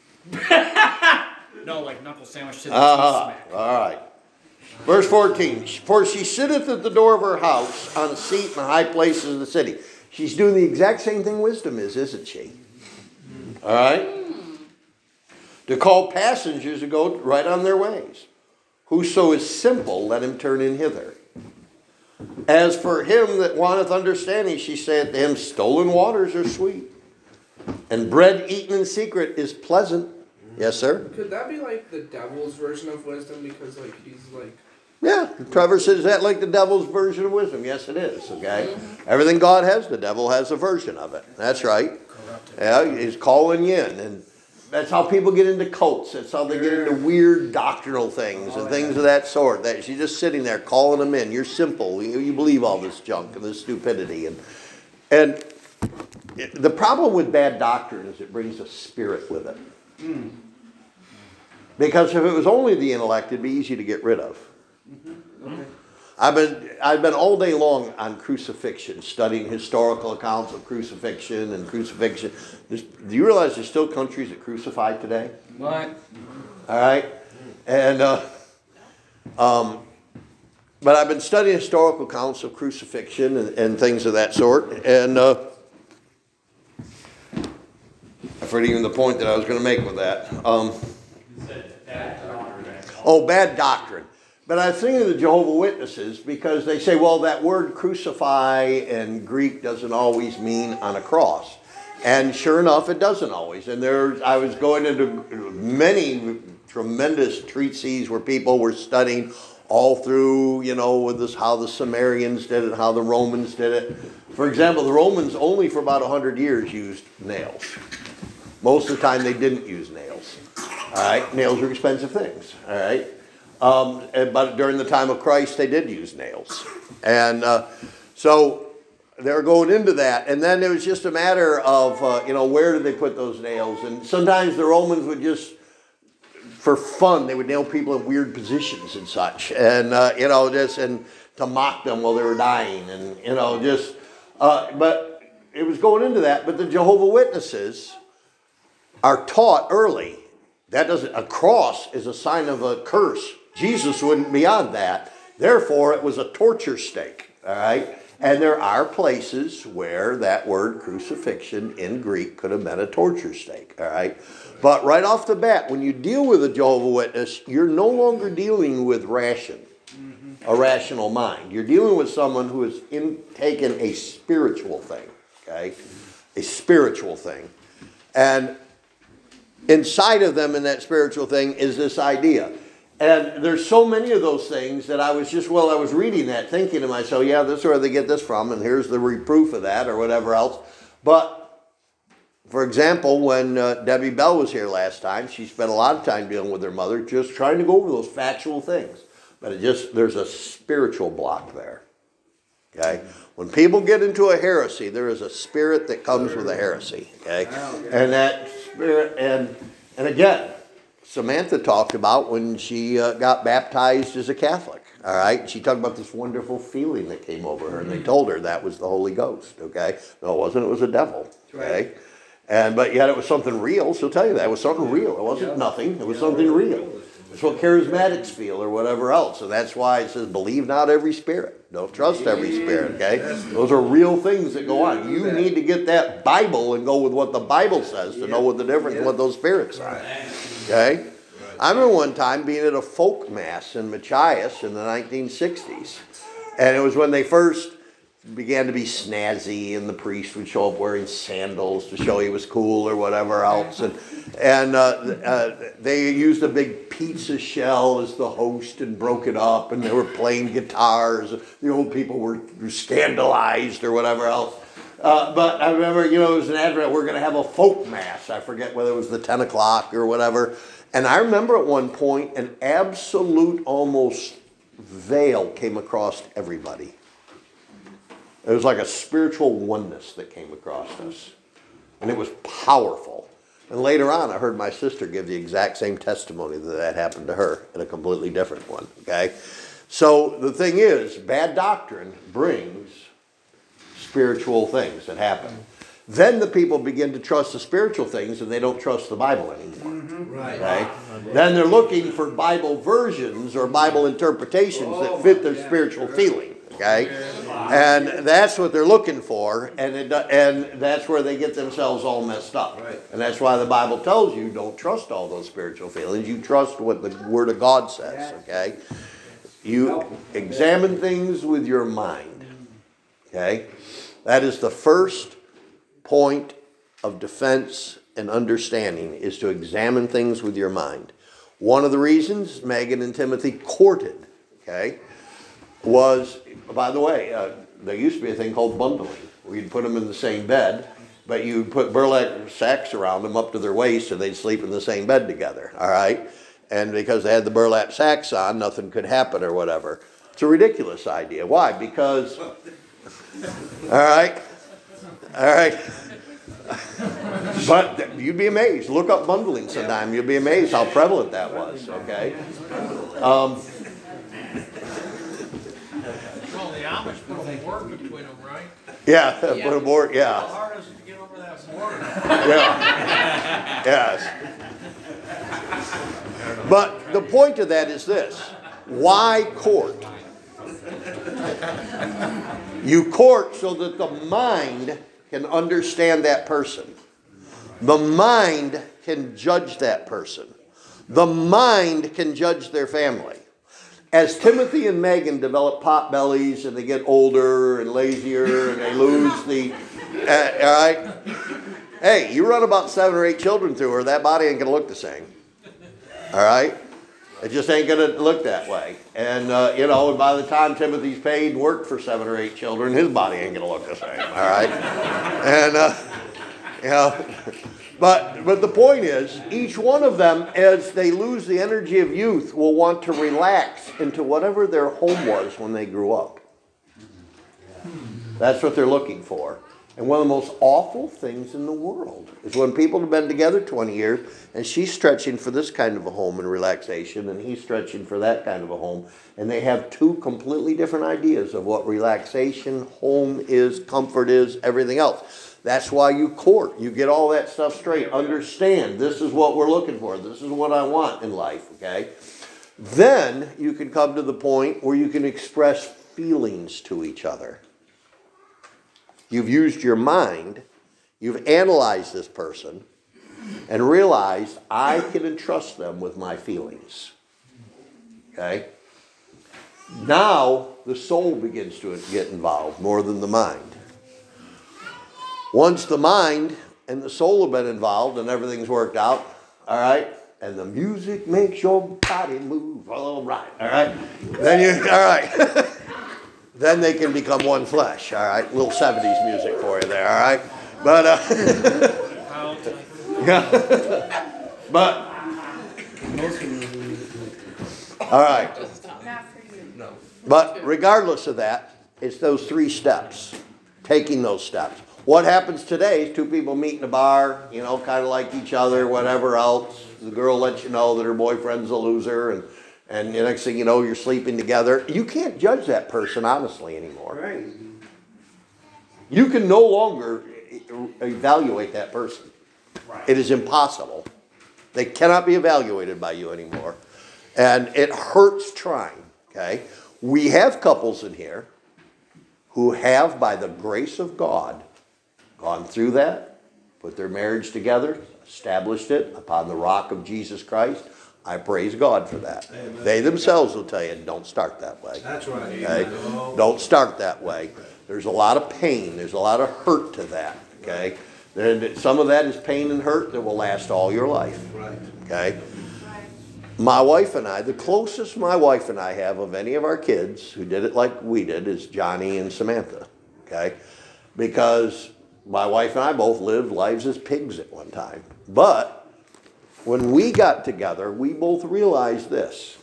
No, like knuckle sandwich to the teeth smack. All right. Verse 14. For she sitteth at the door of her house on a seat in the high places of the city. She's doing the exact same thing wisdom is, isn't she? All right? To call passengers to go right on their ways. Whoso is simple, let him turn in hither. As for him that wanteth understanding, she saith to him, stolen waters are sweet, and bread eaten in secret is pleasant. Yes, sir? Could that be like the devil's version of wisdom? Because like he's like... Yeah, Trevor says, is that like the devil's version of wisdom? Yes, it is, okay? Everything God has, the devil has a version of it. That's right. Yeah, he's calling you in. And that's how people get into cults. That's how they get into weird doctrinal things and things of that sort. That she's just sitting there calling them in. You're simple. You believe all this junk and this stupidity. And the problem with bad doctrine is it brings a spirit with it. Because if it was only the intellect, it'd be easy to get rid of. I've been all day long on crucifixion, studying historical accounts of crucifixion and crucifixion. Do you realize there's still countries that crucify today? What? All right, and but I've been studying historical accounts of crucifixion and things of that sort, and I forget even the point that I was going to make with that. Bad doctrine. But I was thinking of the Jehovah's Witnesses because they say, well, that word crucify in Greek doesn't always mean on a cross. And sure enough, it doesn't always. And I was going into many tremendous treatises where people were studying all through, with this, how the Sumerians did it, how the Romans did it. For example, the Romans only for about 100 years used nails. Most of the time they didn't use nails. All right, nails are expensive things. All right. But during the time of Christ, they did use nails. And so they were going into that. And then it was just a matter of, where did they put those nails? And sometimes the Romans would just, for fun, they would nail people in weird positions and such. And, and to mock them while they were dying. And, but it was going into that. But the Jehovah's Witnesses are taught early. A cross is a sign of a curse. Jesus wouldn't be on that. Therefore, it was a torture stake. All right? And there are places where that word crucifixion in Greek could have been a torture stake. All right? But right off the bat, when you deal with a Jehovah's Witness, you're no longer dealing with a rational mind. You're dealing with someone who has taken a spiritual thing. Okay? A spiritual thing. And inside of them in that spiritual thing is this idea. And there's so many of those things that I was reading that, thinking to myself, yeah, this is where they get this from, and here's the reproof of that, or whatever else. But, for example, when Debbie Bell was here last time, she spent a lot of time dealing with her mother, just trying to go over those factual things. But there's a spiritual block there. Okay? When people get into a heresy, there is a spirit that comes with a heresy. Okay? And that spirit, and again, Samantha talked about when she got baptized as a Catholic. All right? She talked about this wonderful feeling that came over her, and they told her that was the Holy Ghost. Okay? No, it wasn't. It was a devil. Okay? But yet it was something real. She'll tell you that. It was something real. It wasn't nothing. It was something real. It's what charismatics feel or whatever else. And that's why it says, believe not every spirit. Don't trust every spirit, okay? Those are real things that go on. You need to get that Bible and go with what the Bible says to know what the difference what those spirits are. Okay? I remember one time being at a folk mass in Machias in the 1960s. And it was when they first began to be snazzy, and the priest would show up wearing sandals to show he was cool or whatever else. And they used a big pizza shell as the host and broke it up, and they were playing guitars. The old people were scandalized or whatever else. But I remember, it was an advert, we're going to have a folk mass. I forget whether it was the 10 o'clock or whatever. And I remember at one point an absolute almost veil came across everybody. It was like a spiritual oneness that came across us. And it was powerful. And later on, I heard my sister give the exact same testimony that happened to her in a completely different one. Okay? So the thing is, bad doctrine brings spiritual things that happen. Then the people begin to trust the spiritual things and they don't trust the Bible anymore. Right. Okay? Then they're looking for Bible versions or Bible interpretations that fit their spiritual feeling. Okay, and that's what they're looking for, and that's where they get themselves all messed up. Right. And that's why the Bible tells you don't trust all those spiritual feelings. You trust what the Word of God says. Okay, you examine things with your mind. Okay, that is the first point of defense and understanding is to examine things with your mind. One of the reasons Megan and Timothy courted, okay, was, by the way, there used to be a thing called bundling, where you'd put them in the same bed, but you'd put burlap sacks around them up to their waist, and they'd sleep in the same bed together, all right? And because they had the burlap sacks on, nothing could happen or whatever. It's a ridiculous idea. Why? Because, all right, But you'd be amazed. Look up bundling sometime. You'll be amazed how prevalent that was, okay? Well, the Amish put a board between them, right? Yeah, put a board, How yeah. hard is it to get over that board? Yeah. Yes. But the point of that is this. Why court? You court so that the mind can understand that person. The mind can judge that person. The mind can judge their family. As Timothy and Megan develop pot bellies and they get older and lazier and they lose the... all right? Hey, you run about 7 or 8 children through her, that body ain't going to look the same. All right? It just ain't going to look that way. And, by the time Timothy's paid and worked for 7 or 8 children, his body ain't going to look the same. All right? And, but the point is, each one of them, as they lose the energy of youth, will want to relax into whatever their home was when they grew up. That's what they're looking for. And one of the most awful things in the world is when people have been together 20 years and she's stretching for this kind of a home and relaxation and he's stretching for that kind of a home, and they have 2 completely different ideas of what relaxation, home is, comfort is, everything else. That's why you court. You get all that stuff straight. Understand, this is what we're looking for. This is what I want in life, okay? Then you can come to the point where you can express feelings to each other. You've used your mind, you've analyzed this person, and realized I can entrust them with my feelings. Okay? Now the soul begins to get involved more than the mind. Once the mind and the soul have been involved and everything's worked out, all right, and the music makes your body move, all right, all right. Then they can become one flesh, all right? Little 70s music for you there, all right? But, all right. Not for you. No. But regardless of that, it's those 3 steps, taking those steps. What happens today is 2 people meet in a bar, kind of like each other, whatever else. The girl lets you know that her boyfriend's a loser, and the next thing you know, you're sleeping together. You can't judge that person honestly anymore. Right. You can no longer evaluate that person. Right. It is impossible. They cannot be evaluated by you anymore. And it hurts trying, okay? We have couples in here who have, by the grace of God, gone through that, put their marriage together, established it upon the rock of Jesus Christ. I praise God for that. Amen. They themselves will tell you, don't start that way. That's right. Okay? Don't start that way. There's a lot of pain. There's a lot of hurt to that. Okay? Some of that is pain and hurt that will last all your life. Right. Okay? My wife and I, the closest my wife and I have of any of our kids who did it like we did is Johnny and Samantha. Okay? Because my wife and I both lived lives as pigs at one time. But when we got together, we both realized this.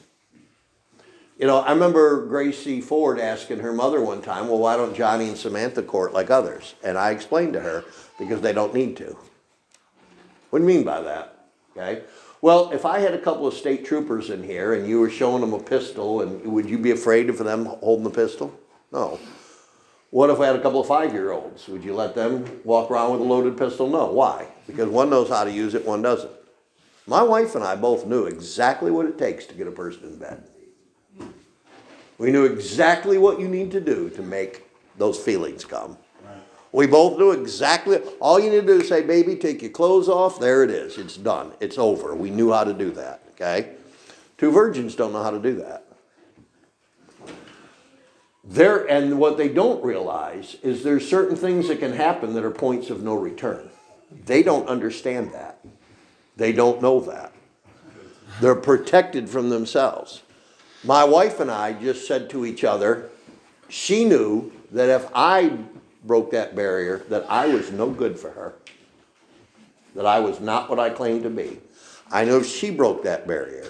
I remember Gracie Ford asking her mother one time, well, why don't Johnny and Samantha court like others? And I explained to her, because they don't need to. What do you mean by that? Okay. Well, if I had a couple of state troopers in here and you were showing them a pistol, and would you be afraid of them holding the pistol? No. What if I had a couple of 5-year-olds? Would you let them walk around with a loaded pistol? No. Why? Because one knows how to use it, one doesn't. My wife and I both knew exactly what it takes to get a person in bed. We knew exactly what you need to do to make those feelings come. Right. We both knew exactly, all you need to do is say, baby, take your clothes off. There it is. It's done. It's over. We knew how to do that, okay? 2 virgins don't know how to do that. And what they don't realize is there's certain things that can happen that are points of no return. They don't understand that. They don't know that. They're protected from themselves. My wife and I just said to each other, she knew that if I broke that barrier, that I was no good for her. That I was not what I claimed to be. I know if she broke that barrier,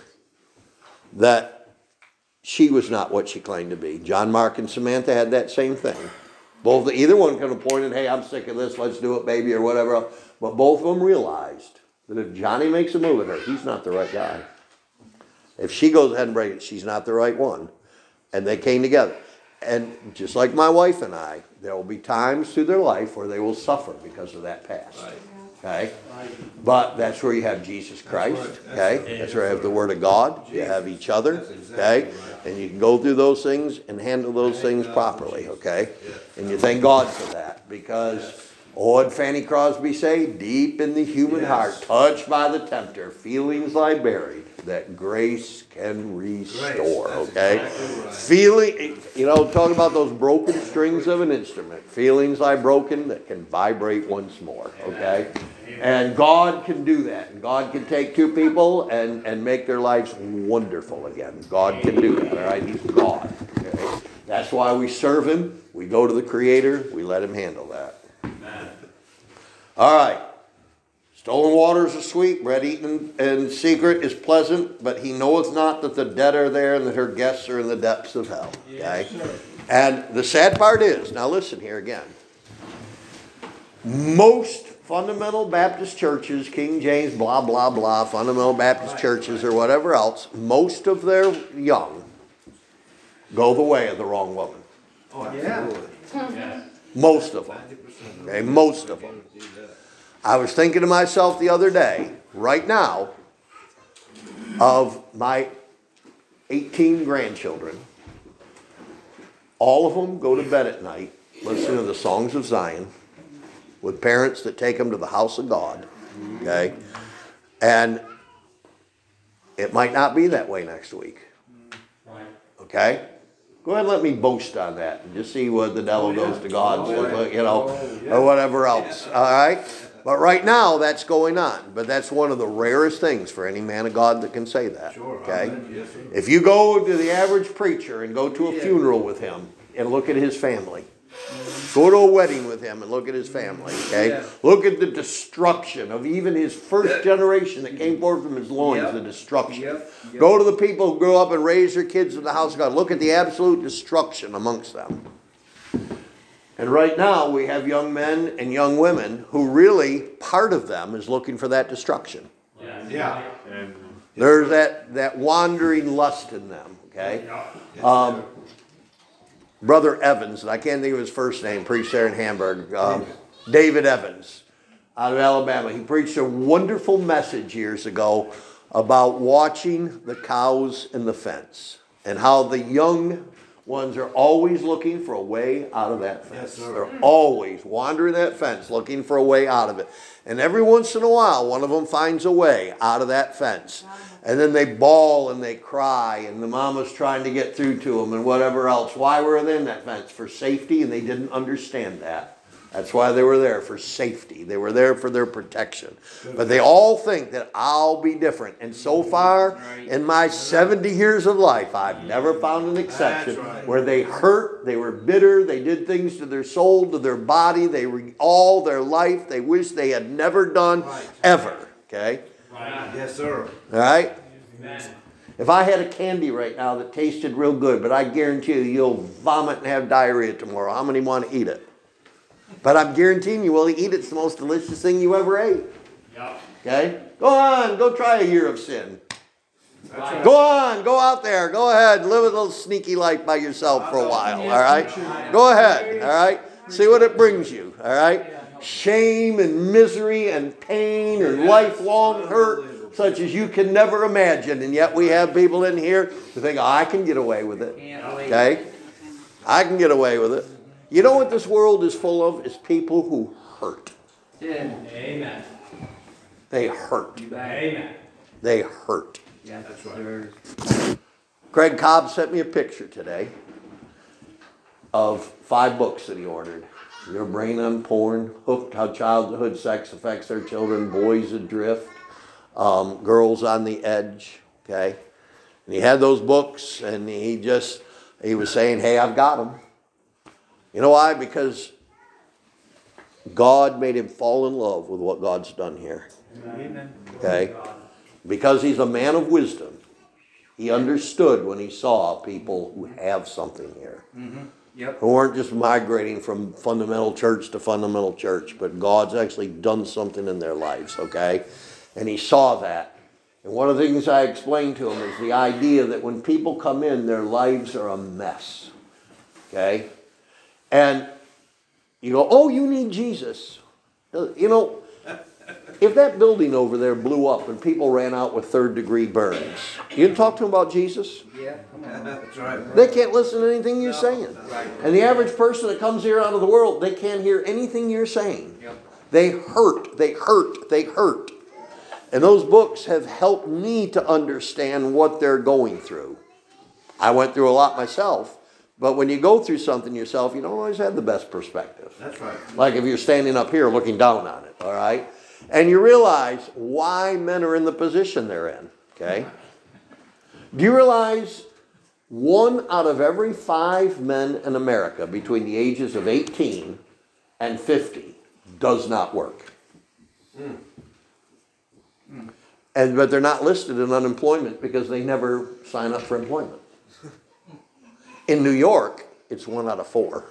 that she was not what she claimed to be. John Mark and Samantha had that same thing. Either one could have pointed, hey, I'm sick of this, let's do it, baby, or whatever else. But both of them realized that if Johnny makes a move at her, he's not the right guy. If she goes ahead and breaks it, she's not the right one. And they came together. And just like my wife and I, there will be times through their life where they will suffer because of that past. Okay? But that's where you have Jesus Christ. Okay? That's where you have the Word of God. You have each other. Okay? And you can go through those things and handle those things properly. Okay? And you thank God for that. Because, what did Fanny Crosby say? Deep in the human heart, touched by the tempter, feelings lie buried, that grace can restore. Okay? Feeling, talking about those broken strings of an instrument. Feelings lie broken that can vibrate once more. Okay? And God can do that. And God can take two people and make their lives wonderful again. God can do that. All right? He's God. Okay? That's why we serve Him. We go to the Creator. We let Him handle that. All right. Stolen waters are sweet, bread eaten in secret is pleasant, but he knoweth not that the dead are there and that her guests are in the depths of hell. Okay? And the sad part is, now listen here again. Most fundamental Baptist churches, King James, blah, blah, blah, fundamental Baptist churches or whatever else, most of their young go the way of the wrong woman. Oh, yeah. Most of them. Okay, most of them. I was thinking to myself the other day, right now, of my 18 grandchildren. All of them go to bed at night listening to the songs of Zion with parents that take them to the house of God. Okay? And it might not be that way next week. Okay? Go ahead and let me boast on that and just see what the devil goes to God, or whatever else. All right? But right now, that's going on. But that's one of the rarest things for any man of God that can say that. Okay? If you go to the average preacher and go to a funeral with him and look at his family, go to a wedding with him and look at his family, okay? Look at the destruction of even his first generation that came forth from his loins, the destruction. Go to the people who grew up and raised their kids in the house of God. Look at the absolute destruction amongst them. And right now we have young men and young women who really, part of them is looking for that destruction. Yeah. There's that wandering lust in them, okay? Brother Evans, and I can't think of his first name, preached there in Hamburg. David Evans, out of Alabama. He preached a wonderful message years ago about watching the cows in the fence and how the young ones are always looking for a way out of that fence. They're always wandering that fence looking for a way out of it. And every once in a while, one of them finds a way out of that fence. And then they bawl and they cry, and the mama's trying to get through to them and whatever else. Why were they in that fence? For safety, and they didn't understand that. That's why they were there, for safety. They were there for their protection. But they all think that I'll be different. And so far, in my 70 years of life, I've never found an exception where they hurt, they were bitter, they did things to their soul, to their body, they were all their life, they wish they had never done, ever. Okay? Yes, sir. All right? If I had a candy right now that tasted real good, but I guarantee you'll vomit and have diarrhea tomorrow, how many want to eat it? But I'm guaranteeing you will eat it. It's the most delicious thing you ever ate. Okay? Go on. Go try a year of sin. Go on. Go out there. Go ahead. Live a little sneaky life by yourself for a while. All right? Go ahead. All right? See what it brings you. All right? Shame and misery and pain and lifelong hurt such as you can never imagine. And yet we have people in here who think, oh, I can get away with it. Okay? I can get away with it. You know what this world is full of? Is people who hurt. Amen. They hurt. Amen. They hurt. Yeah, that's right. Craig Cobb sent me a picture today of 5 books that he ordered. Your Brain on Porn, Hooked, How Childhood Sex Affects Their Children, Boys Adrift, Girls on the Edge. Okay? And he had those books, and he was saying, hey, I've got them. You know why? Because God made him fall in love with what God's done here. Amen. Okay? Because he's a man of wisdom. He understood when he saw people who have something here. Yep. who aren't just migrating from fundamental church to fundamental church, but God's actually done something in their lives, okay? And he saw that. And one of the things I explained to him is the idea that when people come in, their lives are a mess, okay? And you go, oh, you need Jesus. You know, if that building over there blew up and people ran out with third-degree burns, you talk to them about Jesus? Yeah, come on. That's right. They can't listen to anything you're saying. And the average person that comes here out of the world, they can't hear anything you're saying. Yep. They hurt, they hurt, they hurt. And those books have helped me to understand what they're going through. I went through a lot myself, but when you go through something yourself, you don't always have the best perspective. That's right. Like if you're standing up here looking down on it, all right? And you realize why men are in the position they're in, okay? Do you realize 1 out of every 5 men in America between the ages of 18 and 50 does not work? But they're not listed in unemployment because they never sign up for employment. In New York, it's 1 out of 4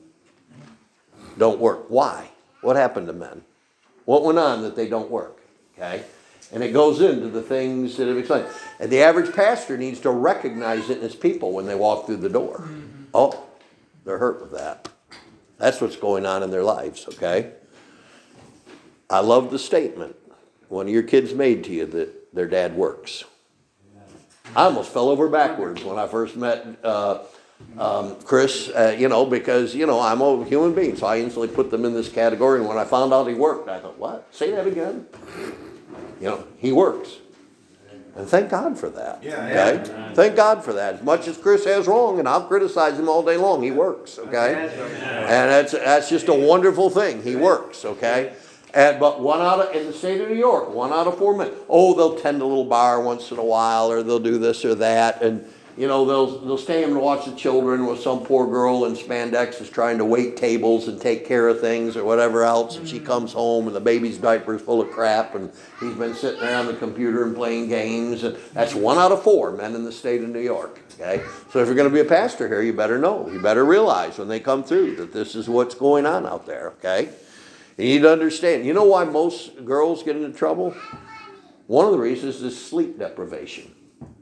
don't work. Why? What happened to men? What went on that they don't work? Okay? And it goes into the things that have explained. And the average pastor needs to recognize it in his people when they walk through the door. Oh, they're hurt with that. That's what's going on in their lives, okay? I love the statement one of your kids made to you that their dad works. I almost fell over backwards when I first met Chris, because, I'm a human being, so I instantly put them in this category. And when I found out he worked, I thought, what? Say that again? He works. And thank God for that. Yeah, okay? yeah. Thank God for that. As much as Chris has wrong, and I'll criticize him all day long, he works, okay? And that's just a wonderful thing. He works, okay? But in the state of New York, 1 out of 4 men. Oh, they'll tend a little bar once in a while, or they'll do this or that, and they'll stay and watch the children with some poor girl in spandex is trying to wait tables and take care of things or whatever else, and she comes home and the baby's diaper's full of crap, and he's been sitting there on the computer and playing games, and that's 1 out of 4 men in the state of New York. Okay, so if you're going to be a pastor here, you better know, you better realize when they come through that this is what's going on out there. Okay. You need to understand. You know why most girls get into trouble? One of the reasons is sleep deprivation.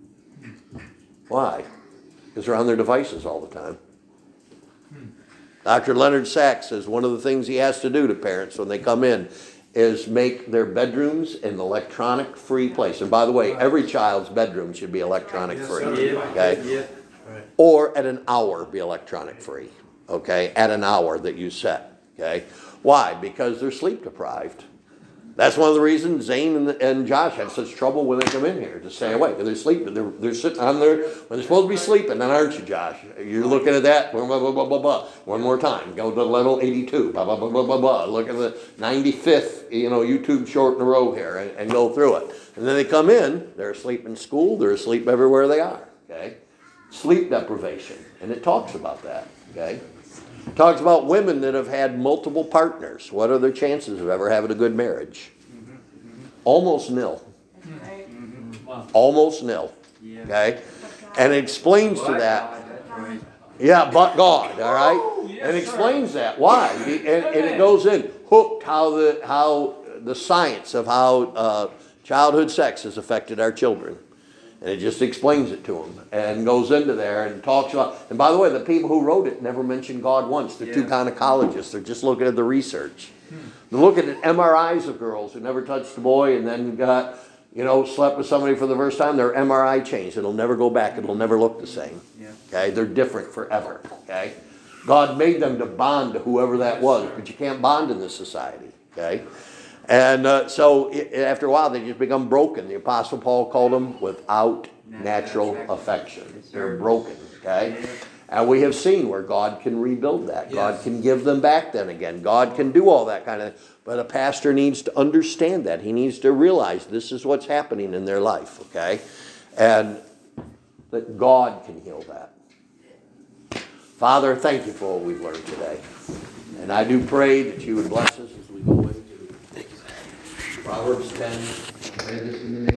Why? Because they're on their devices all the time. Dr. Leonard Sachs says one of the things he has to do to parents when they come in is make their bedrooms an electronic-free place. And by the way, every child's bedroom should be electronic-free. Okay? Or at an hour be electronic-free. Okay? At an hour that you set. Okay? Why? Because they're sleep deprived. That's one of the reasons Zane and Josh have such trouble when they come in here to stay awake. They're sleeping. They're sitting on there when they're supposed to be sleeping. Then aren't you, Josh? You're looking at that. Blah, blah, blah, blah, blah, blah. One more time. Go to level 82. Blah, blah, blah, blah, blah, blah. Look at the 95th, YouTube short in a row here and go through it. And then they come in. They're asleep in school. They're asleep everywhere they are. Okay? Sleep deprivation. And it talks about that. Okay? Talks about women that have had multiple partners. What are their chances of ever having a good marriage? Almost nil. Almost nil. Okay? And it explains to that. Yeah, but God, all right? And it explains that. Why? And it goes in, hooked, how the science of how childhood sex has affected our children. And it just explains it to them and goes into there and talks about. And by the way, the people who wrote it never mentioned God once. They're two gynecologists. They're just looking at the research. They're looking at MRIs of girls who never touched a boy and then got, slept with somebody for the first time. Their MRI changed. It'll never go back. It'll never look the same. Okay? They're different forever. Okay? God made them to bond to whoever that was, but you can't bond in this society. Okay? And so after a while, they just become broken. The Apostle Paul called them without natural affection. They're broken, okay? And we have seen where God can rebuild that. God can give them back then again. God can do all that kind of thing. But a pastor needs to understand that. He needs to realize this is what's happening in their life, okay? And that God can heal that. Father, thank you for what we've learned today. And I do pray that you would bless us as we go into Proverbs 10. Pray this in the name